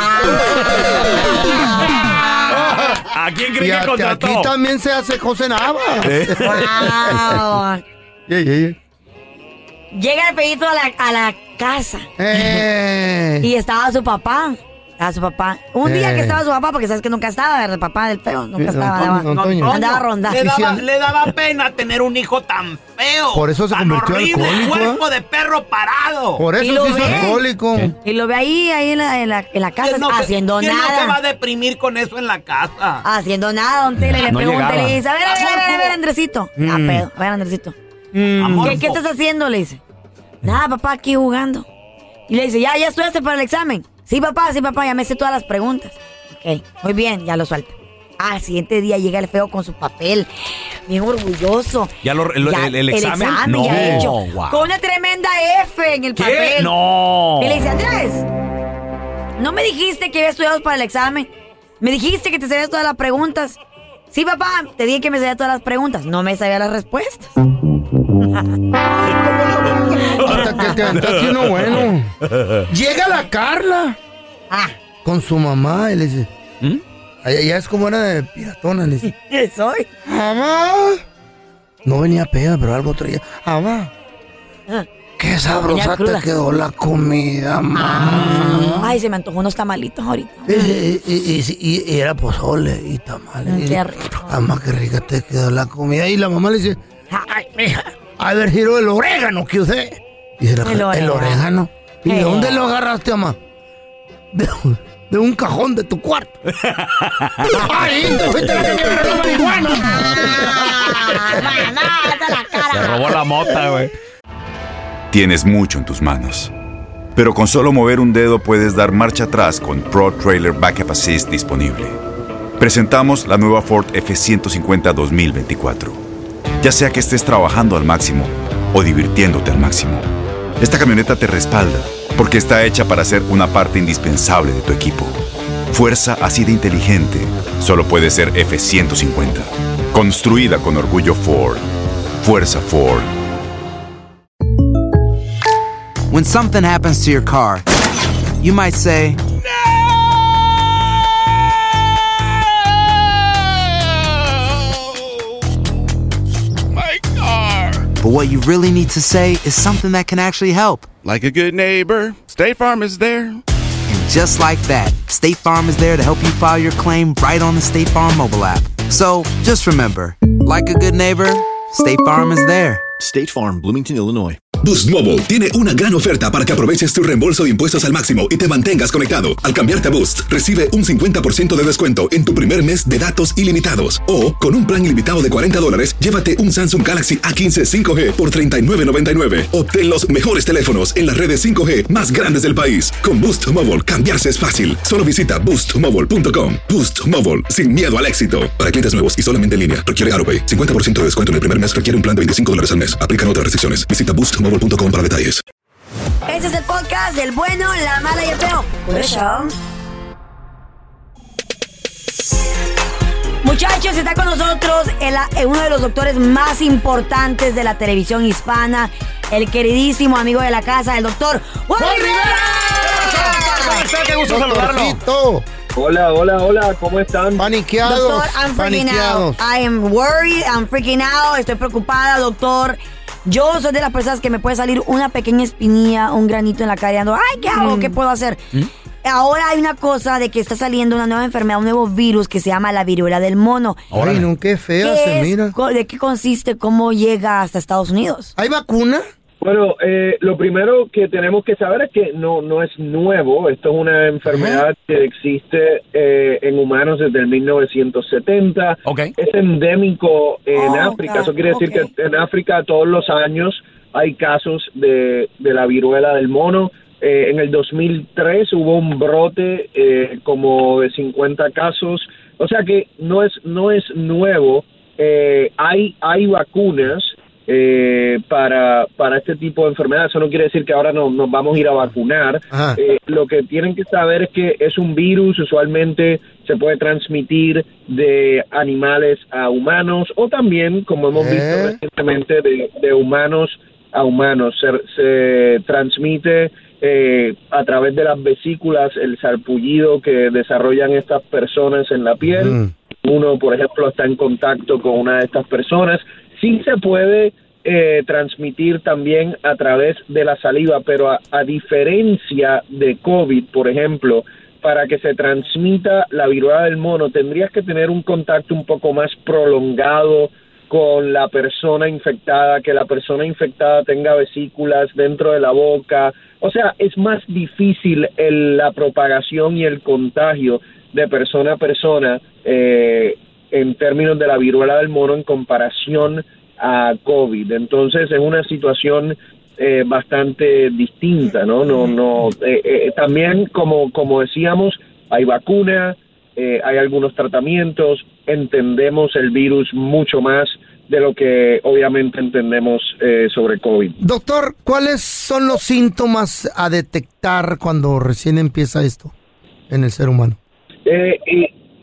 S7: ¿A quién cree
S9: Y
S7: que
S9: a-
S7: contrató?
S9: aquí también se hace José Navas.
S7: ¿Eh?
S8: Wow.
S9: Yeah, yeah, yeah.
S8: Llega el pedito a la, a la casa.
S9: Eh.
S8: Y estaba su papá. Estaba su papá. Un día
S9: Eh.
S8: que estaba su papá, porque sabes que nunca estaba, el papá del feo. Nunca
S9: Sí,
S8: estaba.
S9: don-
S8: Andaba,
S9: don Toño.
S8: andaba rondando.
S9: Le daba-
S21: Le daba pena tener un hijo tan feo.
S9: Por eso se
S21: tan
S9: convirtió en
S21: horrible,
S9: alcohólico,
S21: cuerpo de perro parado.
S9: Por
S8: Y
S9: eso
S8: lo
S9: se hizo
S8: ve.
S9: alcohólico.
S8: Y lo ve ahí, ahí en la, en la, en la casa,
S21: ¿Quién no se-
S8: haciendo
S21: quién no se va a
S8: nada.
S21: deprimir con eso en la casa?
S8: Haciendo nada, don Tele. Le
S21: No
S8: pregunta y
S21: llegaba.
S8: le dice, a ver, a ver, a ver, a ver, Andresito.
S21: Mm.
S8: A pedo, a ver, Andresito.
S21: Amorfo.
S8: ¿Qué, ¿Qué estás haciendo? Le dice. Nada, papá, aquí jugando. Y le dice, ¿ya, ya estudiaste para el examen? Sí, papá, sí, papá, ya me sé todas las preguntas. Ok, muy bien, ya lo suelta. Al siguiente día llega el feo con su papel, bien orgulloso.
S7: ¿Ya lo- el-
S8: Ya,
S7: el- el examen? No,
S8: ya hecho,
S7: wow.
S8: con una tremenda F en el
S7: ¿Qué?
S8: papel.
S7: No.
S8: Y le dice, Andrés, ¿no me dijiste que había estudiado para el examen? ¿Me dijiste que te sabías todas las preguntas? Sí, papá, te dije que me sabía todas las preguntas. No me sabía las respuestas.
S9: Hasta que te aventaste uno bueno. Llega la Carla.
S8: Ah.
S9: Con su mamá y le dice... ¿Mm? Ya es como era de piratona, le dice...
S8: ¿Qué soy?
S9: Mamá. No venía peda, pero algo traía. Mamá.
S8: Ah.
S9: Qué sabrosa te quedó la comida, mamá.
S8: Ay, se me antojó unos tamalitos ahorita.
S9: Y, y, y, y, y era pozole y tamales.
S8: Mm, qué rico.
S9: Mamá, qué rica te quedó la comida. Y la mamá le dice, ay, mija, a ver, giro el orégano que usted. Dice la, el, orégano. el orégano. ¿Y eh. de dónde lo agarraste, mamá? De, de un cajón de tu cuarto. Ay, te fuiste la que me agarró marihuana.
S7: Se robó la mota, güey.
S1: Tienes mucho en tus manos, pero con solo mover un dedo puedes dar marcha atrás con Pro Trailer Backup Assist disponible. Presentamos la nueva Ford F ciento cincuenta dos mil veinticuatro. Ya sea que estés trabajando al máximo o divirtiéndote al máximo, esta camioneta te respalda porque está hecha para ser una parte indispensable de tu equipo. Fuerza así de inteligente solo puede ser F ciento cincuenta. Construida con orgullo Ford. Fuerza Ford.
S4: When something happens to your car, you might say,
S5: My car!
S4: but what you really need to say is something that can actually help.
S5: Like a good neighbor, State Farm is there.
S4: And just like that, State Farm is there to help you file your claim right on the State Farm mobile app. So just remember, like a good neighbor, State Farm is there.
S6: State Farm, Bloomington, Illinois.
S17: Boost Mobile tiene una gran oferta para que aproveches tu reembolso de impuestos al máximo y te mantengas conectado. Al cambiarte a Boost, recibe un cincuenta por ciento de descuento en tu primer mes de datos ilimitados. O, con un plan ilimitado de cuarenta dólares, llévate un Samsung Galaxy A quince cinco G por treinta y nueve noventa y nueve. Obtén los mejores teléfonos en las redes cinco G más grandes del país. Con Boost Mobile, cambiarse es fácil. Solo visita boost mobile punto com. Boost Mobile, sin miedo al éxito. Para clientes nuevos y solamente en línea, requiere AutoPay. cincuenta por ciento de descuento en el primer mes requiere un plan de veinticinco dólares al mes. Aplican otras restricciones. Visita boost mobile punto com para detalles.
S8: Este es el podcast del bueno, la mala y el feo. Por eso. Muchachos, está con nosotros el, el, uno de los doctores más importantes de la televisión hispana, el queridísimo amigo de la casa, el doctor Juan Rivera.
S9: ¿Cómo está? Qué gusto saludarlo.
S2: Hola, hola, hola, ¿cómo están?
S9: Paniqueados.
S8: Doctor, I'm freaking out. I am worried, I'm freaking out. Estoy preocupada, doctor. Yo soy de las personas que me puede salir una pequeña espinilla, un granito en la cara y ando, ay, ¿qué hago? ¿Qué puedo hacer? ¿Mm? Ahora hay una cosa de que está saliendo una nueva enfermedad, un nuevo virus que se llama la viruela del mono.
S9: Ay, no, qué fea
S8: ¿Qué
S9: se
S8: es?
S9: mira.
S8: ¿De qué consiste? ¿Cómo llega hasta Estados Unidos?
S9: ¿Hay vacuna?
S2: Bueno, eh, lo primero que tenemos que saber es que no no es nuevo. Esto es una enfermedad que existe eh, en humanos desde el mil novecientos setenta.
S7: Okay.
S2: Es endémico en
S8: oh,
S2: África.
S8: God.
S2: Eso quiere decir
S8: Okay.
S2: que en África todos los años hay casos de, de la viruela del mono. Eh, en el dos mil tres hubo un brote eh, como de cincuenta casos. O sea que no es no es nuevo. Eh, hay hay vacunas eh, para para este tipo de enfermedad. Eso no quiere decir que ahora no, nos vamos a ir a vacunar. Eh, lo que tienen que saber es que es un virus, usualmente se puede transmitir de animales a humanos o también, como hemos
S9: ¿Eh?
S2: visto recientemente, de, de humanos a humanos. Se, se transmite eh, a través de las vesículas, el sarpullido que desarrollan estas personas en la piel. Mm. Uno, por ejemplo, está en contacto con una de estas personas. Sí se puede eh, transmitir también a través de la saliva, pero a, a diferencia de COVID, por ejemplo, para que se transmita la viruela del mono, tendrías que tener un contacto un poco más prolongado con la persona infectada, que la persona infectada tenga vesículas dentro de la boca. O sea, es más difícil el, la propagación y el contagio de persona a persona eh, en términos de la viruela del mono en comparación a COVID. Entonces es una situación eh, bastante distinta, ¿no? No, no. Eh, eh, también, como como decíamos, hay vacuna, eh, hay algunos tratamientos, entendemos el virus mucho más de lo que obviamente entendemos eh, sobre COVID.
S9: Doctor, ¿cuáles son los síntomas a detectar cuando recién empieza esto en el ser humano?
S2: Eh, y,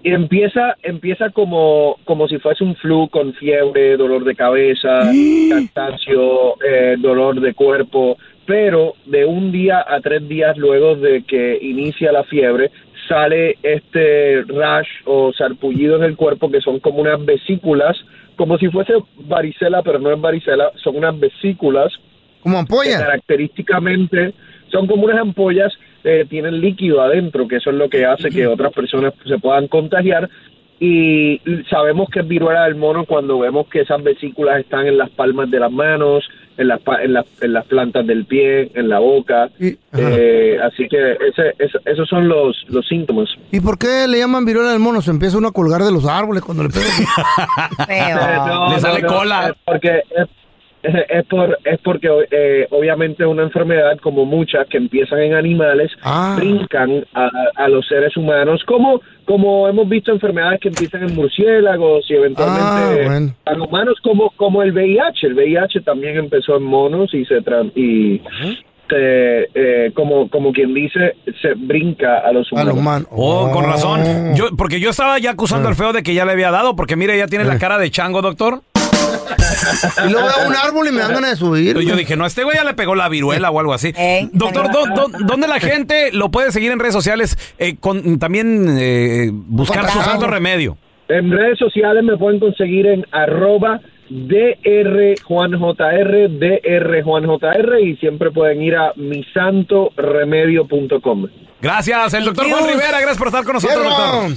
S2: empieza empieza como como si fuese un flu con fiebre, dolor de cabeza, cansancio, eh, dolor de cuerpo, pero de un día a tres días luego de que inicia la fiebre sale este rash o sarpullido en el cuerpo que son como unas vesículas, como si fuese varicela, pero no es varicela, son unas vesículas
S9: como ampollas.
S2: Característicamente son como unas ampollas, eh, tienen líquido adentro, que eso es lo que hace que otras personas se puedan contagiar. Y sabemos que es viruela del mono cuando vemos que esas vesículas están en las palmas de las manos, en las en las, en las plantas del pie, en la boca. Y, eh, así que ese, ese, esos son los, los síntomas.
S9: ¿Y por qué le llaman viruela del mono? Se empieza uno a colgar de los árboles cuando le pegan.
S2: no,
S7: le sale
S2: no,
S7: cola.
S2: No, porque es, es, es, por, es porque eh, obviamente es una enfermedad como muchas que empiezan en animales, ah. brincan a, a los seres humanos, como como hemos visto enfermedades que empiezan en murciélagos y eventualmente ah, bueno. a humanos, como como el V I H. El V I H también empezó en monos y se tra- y se, eh, como como quien dice se brinca a los humanos.
S9: A los
S7: oh, con razón. Yo porque yo estaba ya acusando ah. al feo de que ya le había dado, porque mire, ya tiene eh. la cara de chango, doctor.
S9: Y luego veo un árbol y me dan ganas de subir.
S7: Yo dije, no, este güey ya le pegó la viruela o algo así. Eh, Doctor, do, do, ¿dónde la gente lo puede seguir en redes sociales? Eh, con, también eh, buscar su santo remedio.
S2: En redes sociales me pueden conseguir en arroba drjuanjr, drjuanjr, y siempre pueden ir a mi santo remedio punto com.
S7: Gracias, el doctor Juan Rivera, gracias por estar con nosotros, doctor.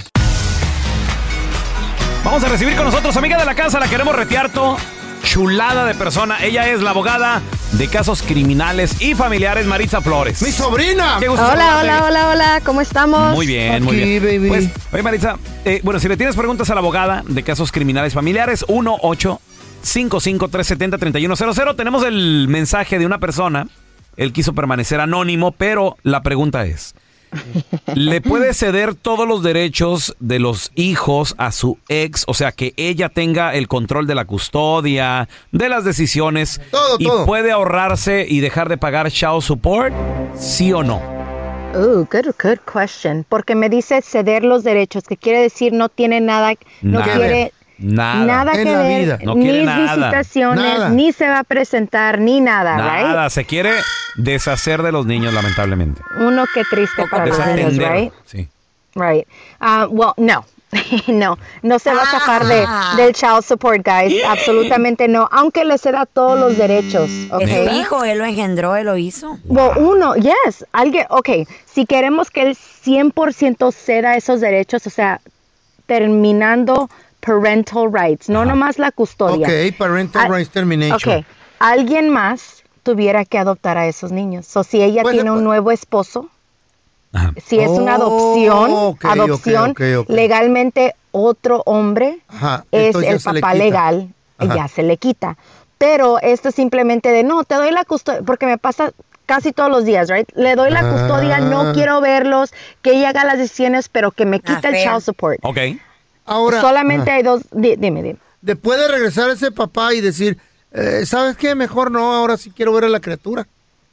S7: Vamos a recibir con nosotros, amiga de la casa, la queremos retearto. Chulada de persona. Ella es la abogada de casos criminales y familiares, Maritza Flores.
S9: ¡Mi sobrina!
S11: Hola, hola, hola, hola, hola. ¿Cómo estamos?
S7: Muy bien,
S9: Aquí,
S7: muy bien.
S9: Baby.
S7: Pues, oye, Maritza, eh, bueno, si le tienes preguntas a la abogada de casos criminales familiares, uno ocho cinco cinco tres siete cero tres uno cero cero. Tenemos el mensaje de una persona. Él quiso permanecer anónimo, pero la pregunta es: ¿le puede ceder todos los derechos de los hijos a su ex? O sea, que ella tenga el control de la custodia, de las decisiones,
S9: todo,
S7: y
S9: todo.
S7: puede ahorrarse y dejar de pagar child support, ¿sí o no?
S11: Uh, good, good question. Porque me dice ceder los derechos, que quiere decir no tiene nada, no
S7: Nada.
S11: quiere
S7: Nada.
S11: nada
S9: En
S11: que
S9: la
S11: ver,
S9: vida.
S7: No
S11: ni
S7: quiere nada.
S11: visitaciones,
S9: Nada.
S11: ni se va a presentar, ni nada,
S7: Nada,
S11: right?
S7: se quiere deshacer de los niños, lamentablemente.
S11: Uno, qué triste para los niños,
S7: Desatender.
S11: right?
S7: Sí.
S11: Right. Uh, well, no. no, no se va a zafar de, del child support, guys. Absolutamente no. Aunque le ceda todos los derechos.
S8: Es
S11: Okay.
S8: su hijo, él lo engendró, él lo hizo.
S11: Well, uno, yes. Alguien, ok. Si queremos que él cien por ciento ceda esos derechos, o sea, terminando parental rights, no nomás la custodia.
S9: Ok, parental
S11: Ah,
S9: rights termination.
S11: Ok. Alguien más tuviera que adoptar a esos niños. O si ella
S9: Pues,
S11: tiene un
S9: pues-
S11: nuevo esposo, si es una
S9: Oh,
S11: adopción,
S9: ok,
S11: adopción,
S9: ok, ok, ok.
S11: legalmente otro hombre
S9: Ajá,
S11: es
S9: entonces ya
S11: el
S9: se le
S11: papá
S9: quita.
S11: legal,
S9: Ajá.
S11: ya se le quita. Pero esto es simplemente de, no, te doy la custodia, porque me pasa casi todos los días, right? Le doy la
S9: Ah.
S11: custodia, no quiero verlos, que ella haga las decisiones, pero que me quite el
S8: fair.
S11: child support.
S7: Ok.
S9: Ahora,
S11: Solamente
S9: ajá.
S11: hay dos, di- dime, dime.
S9: de- puede regresar ese papá y decir, eh, ¿sabes qué? Mejor no, ahora sí quiero ver a la criatura.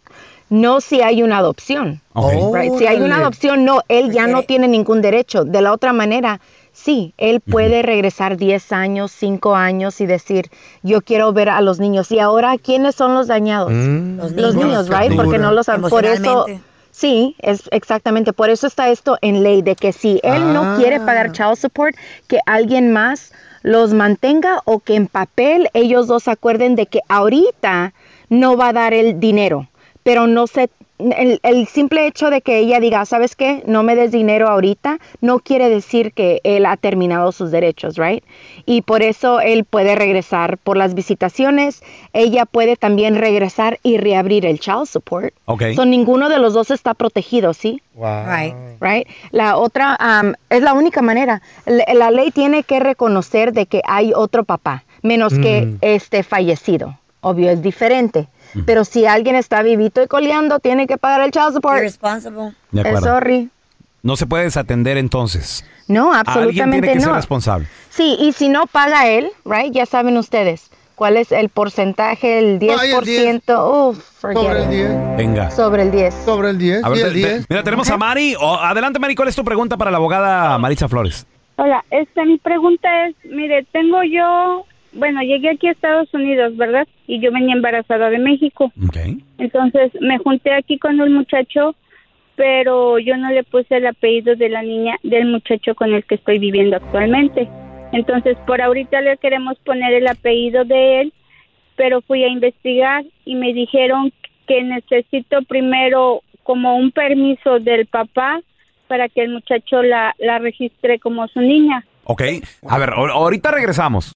S11: No si hay una adopción.
S7: Ok.
S11: Right. Si hay una
S9: Órale.
S11: adopción, no, él ya no tiene ningún derecho. De la otra manera, sí, él puede regresar diez años, cinco años y decir, yo quiero ver a los niños. Y ahora, ¿quiénes son los dañados?
S9: Mm.
S11: Los
S8: niños.
S11: niños, right?
S9: Criatura.
S11: Porque no los han... Por eso,
S8: Emocionalmente.
S11: sí, es exactamente. Por eso está esto en ley, de que si él no
S9: Ah.
S11: quiere pagar child support, que alguien más los mantenga o que en papel ellos dos acuerden de que ahorita no va a dar el dinero. Pero no se... El, el simple hecho de que ella diga, ¿sabes qué? No me des dinero ahorita, no quiere decir que él ha terminado sus derechos, right? Y por eso él puede regresar por las visitaciones. Ella puede también regresar y reabrir el child support.
S7: Ok.
S11: So, ninguno de los dos está protegido, ¿sí?
S9: Wow.
S8: Right.
S11: Right. La otra, um, es la única manera. La, la ley tiene que reconocer de que hay otro papá, menos que
S9: Mm.
S11: esté fallecido. Obvio, es diferente. Pero si alguien está vivito y coleando, tiene que pagar el child support.
S8: Irresponsible.
S7: De
S11: Eh,
S7: acuerdo.
S11: sorry.
S7: No se puede desatender entonces.
S11: No,
S7: Alguien
S11: absolutamente
S7: tiene que ser
S11: no.
S7: responsable.
S11: Sí, y si no paga él, right, ya saben ustedes cuál es el porcentaje, el diez por ciento. Uf, forget
S9: Sobre el
S11: it.
S9: diez.
S7: Venga.
S11: Sobre el diez.
S9: Sobre el diez.
S7: A ver,
S9: sí,
S7: te-
S9: el
S7: te-
S9: diez.
S7: mira, tenemos a Mari. Oh, adelante, Mari, ¿cuál es tu pregunta para la abogada Maritza Flores?
S10: Hola, este, mi pregunta es, mire, tengo yo, bueno, llegué aquí a Estados Unidos, ¿verdad? Y yo venía embarazada de México.
S7: Okay.
S10: Entonces me junté aquí con un muchacho, pero yo no le puse el apellido de la niña, del muchacho con el que estoy viviendo actualmente. Entonces, por ahorita le queremos poner el apellido de él, pero fui a investigar y me dijeron que necesito primero como un permiso del papá para que el muchacho la, la registre como su niña.
S7: Ok, a ver, ahor- ahorita regresamos.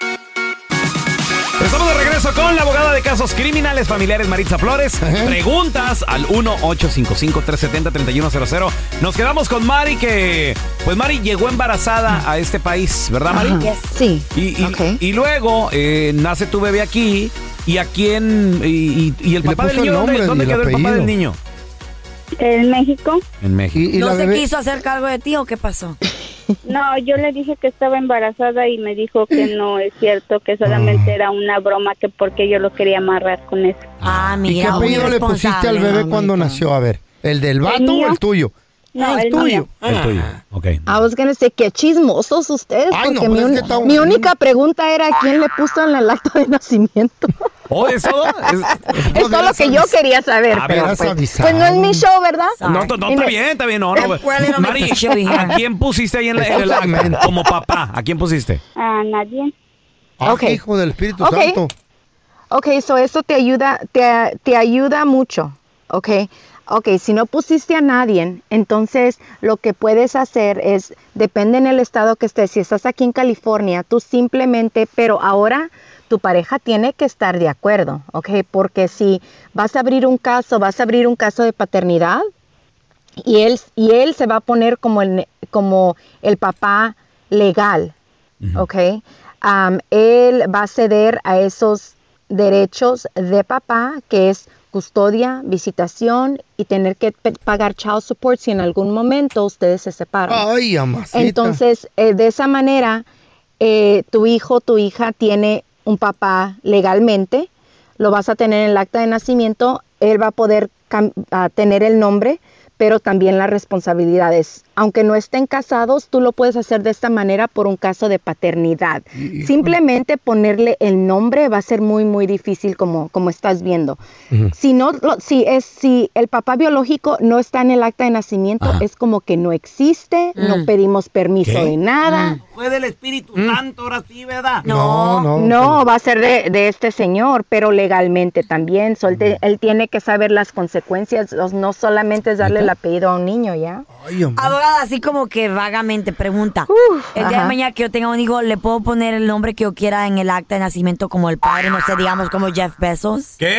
S7: Estamos de regreso con la abogada de casos criminales familiares Maritza Flores. Preguntas al uno ocho cinco cinco, tres siete cero, tres uno cero cero. Nos quedamos con Mari, que pues Mari llegó embarazada a este país, ¿verdad, Mari?
S11: Yes. Sí.
S7: Y, y, y luego eh, nace tu bebé aquí. ¿Y a quién? Y, y, y el
S9: Le
S7: papá del
S9: puso el
S7: niño, ¿dónde,
S9: nombre
S7: dónde
S9: y el
S7: quedó el papá
S9: apellido.
S7: del niño?
S10: ¿En México?
S7: En México.
S8: ¿No se quiso hacer cargo de ti o qué pasó?
S10: No, yo le dije que estaba embarazada y me dijo que no es cierto, que solamente era una broma, que porque yo lo quería amarrar con eso.
S8: Ah,
S9: ¿Y qué apellido le pusiste al bebé cuando nació? A ver, ¿el del vato
S10: mío.
S9: o el tuyo?
S10: No,
S9: el
S10: el
S9: tuyo.
S10: mío.
S7: El tuyo, ok.
S11: I was gonna say, qué chismosos ustedes,
S9: Ay, no,
S11: porque mi,
S9: pero es
S11: un-
S9: que está-
S11: mi única pregunta era quién le puso en el acto de nacimiento.
S7: ¿Oh, eso? Es,
S11: Es todo lo que yo quería saber,
S7: A ver,
S11: pero
S7: hubieras
S11: pues,
S7: avisado.
S11: pues no es mi show, ¿verdad?
S7: No, no, no,
S11: Y
S7: está
S11: me-
S7: bien, está bien. No, no.
S11: Well, it'll make
S7: Mari,
S11: the show here.
S7: ¿a quién pusiste ahí en, la, en el acta? Como papá, ¿a quién pusiste?
S10: A nadie.
S9: Ah,
S11: Ok.
S9: hijo del Espíritu
S11: Ok.
S9: Santo.
S11: Ok, so eso te ayuda, te, te ayuda mucho, ok. Ok, si no pusiste a nadie, entonces lo que puedes hacer es, depende en el estado que estés, si estás aquí en California, tú simplemente, pero ahora tu pareja tiene que estar de acuerdo, ok, porque si vas a abrir un caso, vas a abrir un caso de paternidad y él, y él se va a poner como el, como el papá legal, ok, um, él va a ceder a esos derechos de papá, que es custodia, visitación y tener que pe- pagar child support si en algún momento ustedes se separan.
S9: Ay, amacita.
S11: Entonces, eh, de esa manera, eh, tu hijo, tu hija tiene un papá legalmente, lo vas a tener en el acta de nacimiento, él va a poder cam- a tener el nombre, pero también las responsabilidades. Aunque no estén casados, tú lo puedes hacer de esta manera por un caso de paternidad. Simplemente ponerle el nombre va a ser muy, muy difícil, como, como estás viendo. Si no, lo- si es, si el papá biológico no está en el acta de nacimiento, es como que no existe, no pedimos permiso
S21: ¿Qué?
S11: de nada.
S21: Fue del Espíritu Santo, ahora sí, ¿verdad?
S11: No, no, va a ser de, de este señor, pero legalmente también. So, él, te- él tiene que saber las consecuencias, los- no solamente es darle el apellido a un niño, ¿ya?
S8: Abogada, así como que vagamente pregunta. el día de
S11: ajá.
S8: mañana que yo tenga un hijo, ¿le puedo poner el nombre que yo quiera en el acta de nacimiento como el padre? No sé, digamos como Jeff Bezos.
S7: ¿Qué?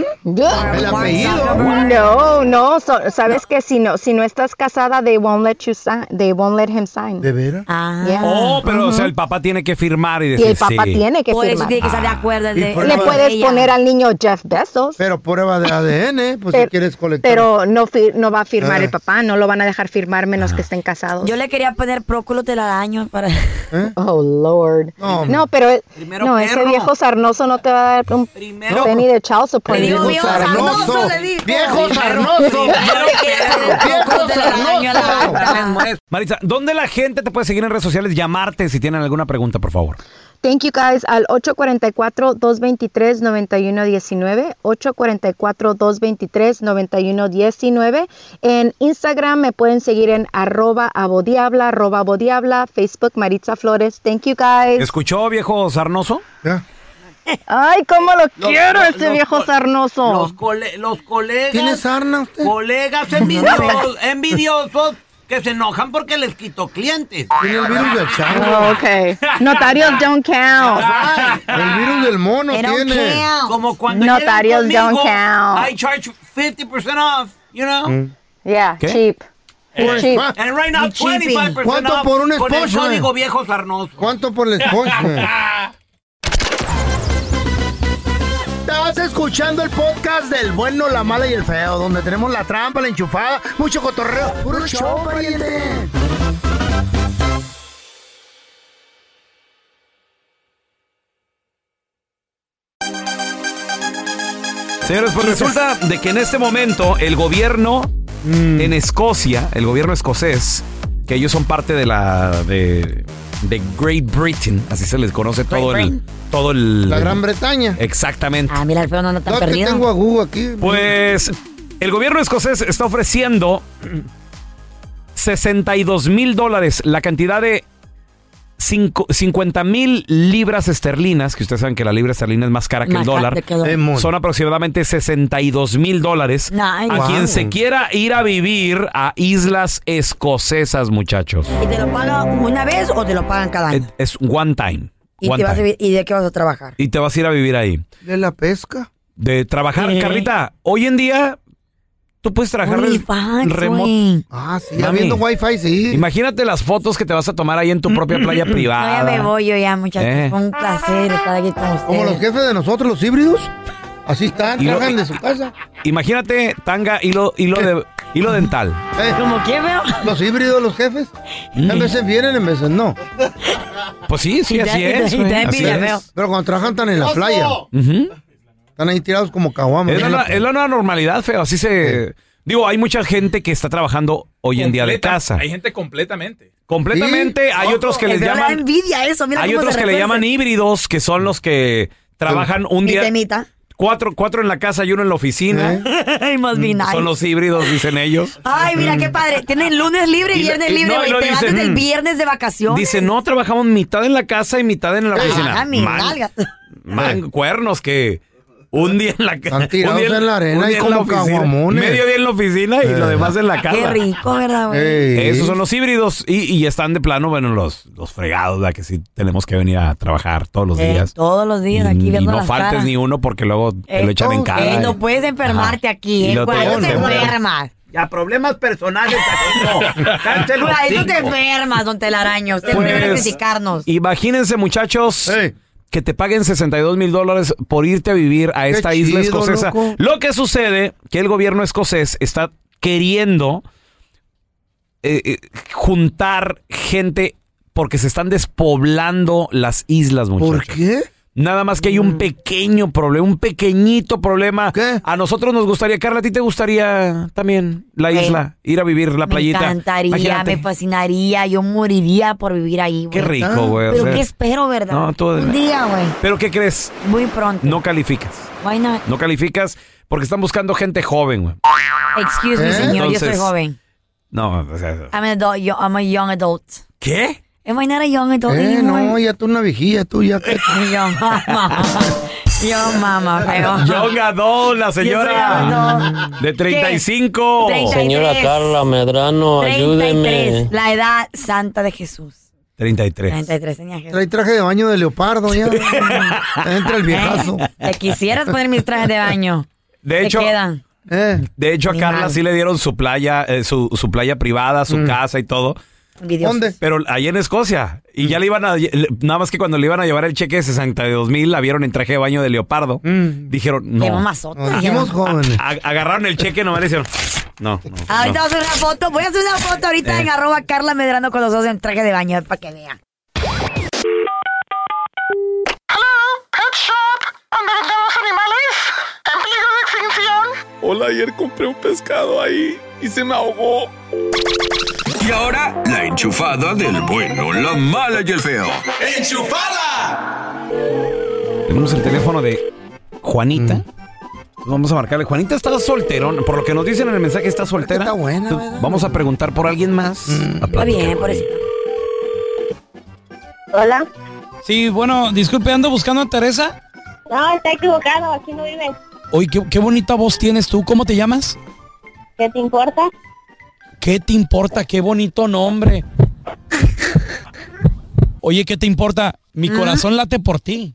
S11: El
S8: apellido.
S11: No, no, so- sabes que si no, si no estás casada, they won't let you sign, they won't let him sign.
S9: ¿De veras?
S8: Ah.
S7: Oh, pero o sea, el papá tiene que firmar y
S11: Y
S7: decir
S11: el papá
S7: sí.
S11: tiene que
S8: Por eso
S11: firmar.
S8: tiene que estar de acuerdo. el
S9: Y
S8: de-
S9: prueba-
S11: Le puedes
S8: ella.
S11: poner al niño Jeff Bezos.
S9: Pero prueba de A D N, pues
S11: Pero-
S9: si quieres colectar.
S11: Pero no, fi- no va a firmar
S9: Ah.
S11: el papá, no lo van a dejar firmar menos que estén casados.
S8: Yo le quería poner próculo telaraño para...
S11: Oh, Lord.
S8: No,
S11: No, pero el-
S8: Primero
S11: no, ese
S8: perro.
S11: viejo sarnoso no te va a dar un penny de child support.
S8: Le digo, viejo sarnoso, le digo.
S9: Viejo sarnoso.
S8: Viejo sarnoso.
S7: Maritza, ¿dónde la gente te puede seguir en redes sociales? Llamarte si tienen alguna pregunta, por favor.
S11: Thank you guys al ocho cuatro cuatro, dos dos tres, nueve uno uno nueve, ocho cuatro cuatro, dos dos tres, nueve uno uno nueve. En Instagram me pueden seguir en arroba abodiabla, arroba abodiabla, Facebook Maritza Flores. Thank you guys.
S7: ¿Escuchó, viejo sarnoso?
S11: Ay, cómo lo
S21: Los-
S11: quiero
S21: los-
S11: ese
S21: los-
S11: viejo sarnoso.
S21: Los, cole- los colegas.
S9: ¿Tiene sarna usted?
S21: Colegas envidiosos, envidiosos que se enojan porque les quito clientes.
S9: Tiene el virus del chango.
S11: Oh, okay. Notarios don't count.
S9: El virus del mono
S21: They don't
S9: tiene.
S21: count. Como cuando
S11: Notarios
S21: llegan
S11: don't
S21: conmigo,
S11: count.
S21: I charge fifty percent off, you know?
S11: Yeah,
S21: ¿Qué?
S11: cheap.
S21: And,
S11: Cheap.
S21: and right now, twenty-five percent
S9: ¿Cuánto
S21: off
S9: por un
S21: con el
S9: esposo?
S21: código viejo sarnoso.
S9: ¿Cuánto por el esposo? Estás escuchando el podcast del bueno, la mala y el feo, donde tenemos la trampa, la enchufada, mucho cotorreo. ¡Puro show, pariente!
S7: Señores, pues resulta de que en este momento el gobierno en Escocia, el gobierno escocés, que ellos son parte de la de, de Great Britain, así se les conoce todo el, todo el...
S9: La Gran Bretaña.
S7: Exactamente.
S8: Ah, mira, el feo no anda tan
S9: No, es que
S8: perdido.
S9: tengo a Google aquí.
S7: Pues el gobierno escocés está ofreciendo sesenta y dos mil dólares, la cantidad de cinco, cincuenta mil libras esterlinas, que ustedes saben que la libra esterlina es más cara que
S8: Más
S7: el
S8: cara
S7: dólar.
S8: que el dólar.
S7: Son aproximadamente sesenta y dos mil dólares.
S8: Nice.
S7: A
S8: Wow.
S7: quien se quiera ir a vivir a islas escocesas, muchachos.
S8: ¿Y te lo pagan una vez o te lo pagan cada año?
S7: Es, es one time.
S8: ¿Y,
S7: one
S8: te vas a
S7: time.
S8: vi- ¿Y de qué vas a trabajar?
S7: Y te vas a ir a vivir ahí.
S9: ¿De la pesca?
S7: De trabajar,
S8: ¿Qué?
S7: Carlita, hoy en día tú puedes trabajar
S8: OnlyFans,
S7: remoto.
S8: güey.
S9: Ah, sí,
S7: Mami.
S9: habiendo wifi, sí.
S7: Imagínate las fotos que te vas a tomar ahí en tu propia playa
S8: No,
S7: privada.
S8: ya me voy yo ya, muchachos.
S7: Eh.
S8: Fue un placer estar aquí con ustedes.
S9: Como los jefes de nosotros, los híbridos. Así están,
S7: Y lo-
S9: trabajan de su casa.
S7: Imagínate tanga, hilo, hilo de hilo dental.
S9: Eh,
S8: ¿Cómo qué, veo?
S9: Los híbridos, los jefes. En veces vienen, en veces no.
S7: Pues sí, sí,
S8: Y te-
S7: así
S8: y te-
S7: es.
S8: y te
S7: güey,
S8: envidia,
S7: así es.
S8: veo.
S9: Pero cuando trabajan están en la playa.
S7: Ujú.
S9: Están ahí tirados como caguamas.
S7: Es la, es la nueva normalidad, feo. Así se... Digo, hay mucha gente que está trabajando hoy en día de
S3: Completa-
S7: casa.
S3: Hay gente completamente.
S7: Completamente. Hay otros que les
S8: Pero le da
S7: llaman...
S8: envidia eso, mira
S7: Hay
S8: cómo
S7: otros
S8: se
S7: que le
S8: retuerce.
S7: llaman híbridos, que son los que trabajan un día...
S8: Mitad y mitad.
S7: Cuatro, cuatro en la casa y uno en la oficina.
S8: Ay, must be nice.
S7: Son los híbridos, dicen ellos.
S8: Ay, mira qué padre. Tienen lunes libre y
S7: Y lo-
S8: viernes
S7: y-
S8: libre,
S7: no, y
S8: güey.
S7: lo
S8: Te vas
S7: dicen,
S8: desde el
S7: mm.
S8: viernes de vacaciones.
S7: Dice, no, trabajamos mitad en la casa y mitad en la oficina.
S8: Ah, mis
S7: Man-
S8: nalgas.
S7: man, cuernos que un día en la casa.
S9: Están tirados en la arena y como caguamones.
S7: Medio día en la oficina y
S9: Eh.
S7: lo demás en la casa.
S8: Qué rico, ¿verdad, güey?
S9: Ey.
S7: Esos son los híbridos y, y están de plano, bueno, los, los fregados, ¿verdad? Que sí tenemos que venir a trabajar todos los
S8: Eh,
S7: días.
S8: todos los días aquí
S7: y
S8: viendo
S7: no
S8: las
S7: faltes
S8: caras.
S7: ni uno porque luego te lo
S8: Eh,
S7: echan en
S8: oh,
S7: cara.
S8: eh, no puedes enfermarte
S7: Ajá.
S8: aquí,
S7: Y
S8: ¿eh?
S7: lo te-
S8: Cuando te
S7: no, no.
S8: enfermas.
S21: Ya, problemas personales. Cállate los
S8: Ahí tú te
S21: cinco.
S8: enfermas, don Telaraño. Usted
S7: Pues,
S8: debe criticarnos.
S7: Imagínense, muchachos, que te paguen sesenta y dos mil dólares por irte a vivir a esta
S9: Qué
S7: isla
S9: chido,
S7: escocesa.
S9: loco.
S7: Lo que sucede que el gobierno escocés está queriendo eh, eh, juntar gente porque se están despoblando las islas, muchachos.
S9: ¿Por qué?
S7: Nada más que hay un pequeño problema, un pequeñito problema. A nosotros nos gustaría, Carla, ¿a ti te gustaría también la
S8: Eh,
S7: isla? Ir a vivir la
S8: Me
S7: playita.
S8: encantaría,
S7: Imagínate.
S8: me fascinaría. Yo moriría por vivir ahí, güey.
S7: Qué rico, güey. o
S8: Pero
S7: sea.
S8: qué espero, ¿verdad?
S7: No, tú-
S8: Un día, güey.
S7: ¿Pero qué crees?
S8: Muy pronto.
S7: No calificas.
S8: Why not?
S7: No calificas porque están buscando gente joven, güey.
S8: Excuse me,
S7: ¿Eh?
S8: señor. yo
S7: Entonces-
S8: soy joven.
S7: No, o sea,
S8: I'm an adult. yo- I'm a young adult.
S7: ¿qué?
S8: Am I not a young adult
S9: Eh,
S8: anymore?
S9: no, ya tú una vigía, tú ya que...
S8: Young mama. Young mama, feo.
S7: Young adult, la
S8: Yo soy
S7: señora
S8: adult.
S7: de treinta y cinco.
S8: ¿Qué?
S13: Señora Carla Medrano,
S8: treinta y tres.
S13: ayúdeme.
S8: La edad santa de Jesús.
S7: treinta y tres.
S8: treinta y tres tenía Jesús.
S9: Trae traje de baño de leopardo ya. Entra el viejazo.
S8: Te quisieras poner mis trajes de baño.
S7: De
S8: Te
S7: hecho,
S8: quedan.
S7: de hecho a
S8: Ni
S7: Carla
S8: mal.
S7: sí le dieron su playa, eh, su, su playa privada, su casa y todo.
S8: Envidiosos.
S9: ¿Dónde?
S7: Pero ahí en Escocia. Y ya le iban a... le- Nada más que cuando le iban a llevar el cheque de sesenta y dos mil, la vieron en traje de baño de leopardo. Dijeron,
S8: Qué
S7: no.
S8: mamazota.
S9: Nos dijimos jóvenes.
S7: A- agarraron el cheque, nomás le hicieron... No, no.
S8: Ahorita
S7: no.
S8: vamos a hacer una foto. Voy a hacer una foto ahorita
S7: Eh.
S8: en arroba Carla Medrano con los dos en traje de baño para que vean.
S5: Hola, ayer compré un pescado ahí y se me ahogó.
S18: Y ahora, la enchufada del bueno, la mala y el feo.
S5: ¡Enchufada!
S7: Tenemos el teléfono de Juanita. Vamos a marcarle. Juanita está solterón. Por lo que nos dicen en el mensaje, está soltera.
S9: Está buena,
S7: Entonces,
S9: ¿verdad?
S7: vamos a preguntar por alguien más. A
S8: Está
S7: platicar.
S8: bien, por eso.
S10: Hola.
S22: Sí, bueno, disculpe, ando buscando a Teresa.
S10: No, está equivocado, aquí no vive.
S22: Oye, qué, qué bonita voz tienes tú. ¿Cómo te llamas?
S10: ¿Qué te importa?
S22: ¿Qué te importa? Qué bonito nombre. Oye, ¿qué te importa? Mi corazón late por ti.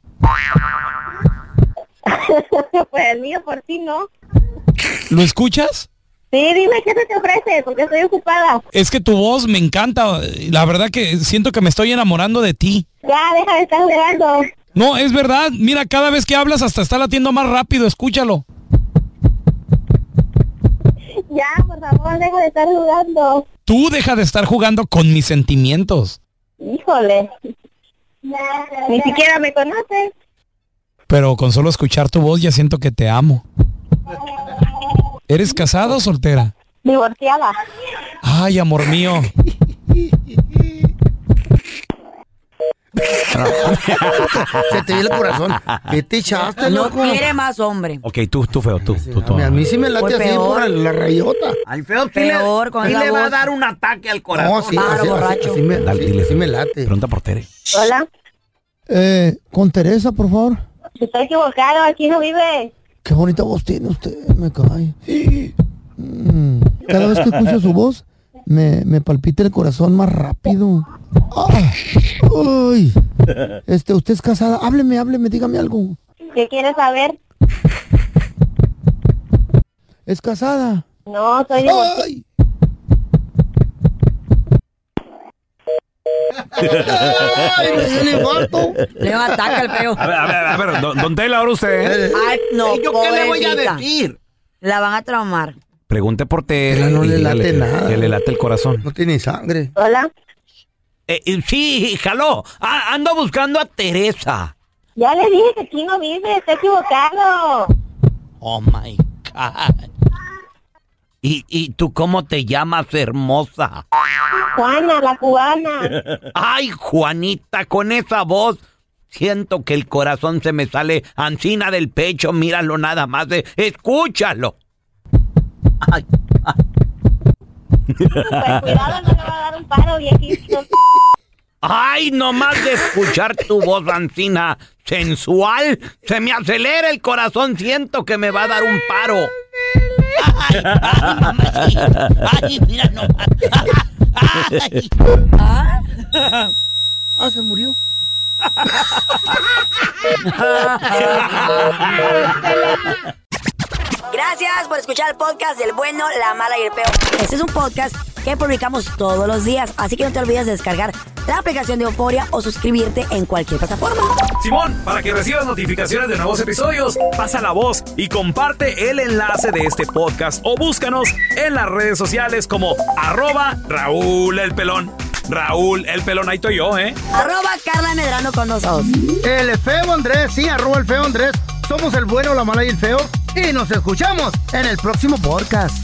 S10: Pues el mío por ti, ¿no?
S22: ¿Lo escuchas?
S10: Sí, dime, ¿qué se te ofrece? Porque estoy ocupada.
S22: Es que tu voz me encanta. La verdad que siento que me estoy enamorando de ti.
S10: Ya, deja de estar jugando.
S22: No, es verdad. Mira, cada vez que hablas hasta está latiendo más rápido. Escúchalo.
S10: Ya, por favor, deja de estar jugando.
S22: Tú deja de estar jugando con mis sentimientos.
S10: Híjole. Ni siquiera me conoces.
S22: Pero con solo escuchar tu voz ya siento que te amo. ¿Eres casada o soltera?
S10: Divorciada.
S22: Ay, amor mío.
S9: Se te viene el corazón. ¿Qué te echaste,
S8: No
S9: loco?
S8: quiere más hombre.
S7: Ok, tú, tú feo, tú. tú, tú.
S9: A mí sí me late
S8: Fue
S9: así
S8: peor.
S9: por la rayota.
S21: Al feo sí
S8: Peor
S21: le,
S8: con
S21: sí
S8: esa
S21: le va a
S8: voz.
S21: dar un ataque al corazón.
S9: No, sí,
S8: Claro,
S9: así,
S8: borracho.
S9: así, así me,
S7: Dale,
S9: sí,
S7: dile.
S9: sí me late.
S7: Pregunta por Tere.
S10: Hola,
S9: Eh, con Teresa, por favor.
S10: estoy equivocado, aquí no vive.
S9: Qué bonita voz tiene usted, me cae. Mm, Cada vez que escucho su voz, me, me palpita el corazón más rápido. Ah, uy. Este, usted es casada. Hábleme, hábleme, dígame algo.
S10: ¿Qué quieres saber?
S9: ¿Es casada?
S10: No, soy divorciada.
S9: ¡Ay! ¡Ay, me dio un infarto!
S8: Le va a atacar el feo.
S7: A ver, a ver, a ver, don, don Tela, ahora usted. ¿eh?
S8: Ay, no,
S21: ¿Y yo qué le voy a
S8: pobrecita.
S21: decir?
S8: La van a traumar.
S7: Pregunte por Tere.
S9: Pero no
S7: y
S9: le
S7: dígale
S9: late
S7: que-
S9: nada.
S7: Que le late el corazón.
S9: No tiene sangre.
S10: Hola,
S21: Eh, eh, sí, jaló. Ah, ando buscando a Teresa.
S10: ya le dije que aquí no vive, está equivocado.
S21: Oh my God. ¿Y, y tú cómo te llamas, hermosa?
S10: Juana, la cubana.
S21: Ay, Juanita, con esa voz. Siento que el corazón se me sale ancina del pecho. Míralo nada más. eh, Escúchalo. Ay, ay.
S10: Pues cuidado, no le va a dar un paro, viejito.
S21: Ay, nomás de escuchar tu voz ancina sensual, se me acelera el corazón. Siento que me va a dar un paro. Ay, ay, mamacita. Ay, mira nomás. Ay.
S9: Ah, se murió.
S8: Gracias por escuchar el podcast del bueno, la mala y el peor. Este es un podcast que publicamos todos los días, así que no te olvides de descargar la aplicación de Euforia o suscribirte en cualquier plataforma.
S3: Simón, para que recibas notificaciones de nuevos episodios, pasa la voz y comparte el enlace de este podcast o búscanos en las redes sociales como arroba Raúl el Pelón. Raúl el Pelón, ahí estoy yo, ¿eh?
S8: Arroba Carla Medrano con nosotros.
S9: El feo Andrés, sí, arroba el feo Andrés. Somos el bueno, la mala y el feo. Y nos escuchamos en el próximo podcast.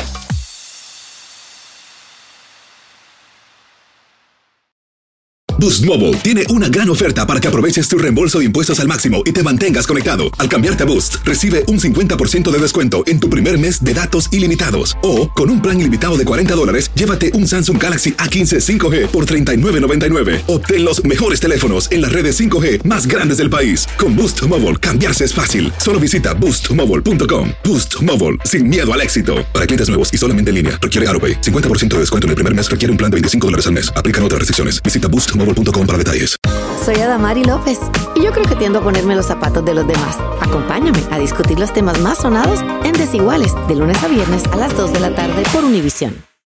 S17: Boost Mobile tiene una gran oferta para que aproveches tu reembolso de impuestos al máximo y te mantengas conectado. Al cambiarte a Boost, recibe un cincuenta por ciento de descuento en tu primer mes de datos ilimitados. O, con un plan ilimitado de cuarenta dólares, llévate un Samsung Galaxy A quince cinco G por treinta y nueve noventa y nueve. Obtén los mejores teléfonos en las redes cinco G más grandes del país. Con Boost Mobile, cambiarse es fácil. Solo visita boost mobile punto com. Boost Mobile, sin miedo al éxito. Para clientes nuevos y solamente en línea, requiere AutoPay. cincuenta por ciento de descuento en el primer mes requiere un plan de veinticinco dólares al mes. Aplican otras restricciones. Visita boost mobile punto com para detalles.
S15: Soy Adamari López y yo creo que tiendo a ponerme los zapatos de los demás. Acompáñame a discutir los temas más sonados en Desiguales de lunes a viernes a las dos de la tarde por Univisión.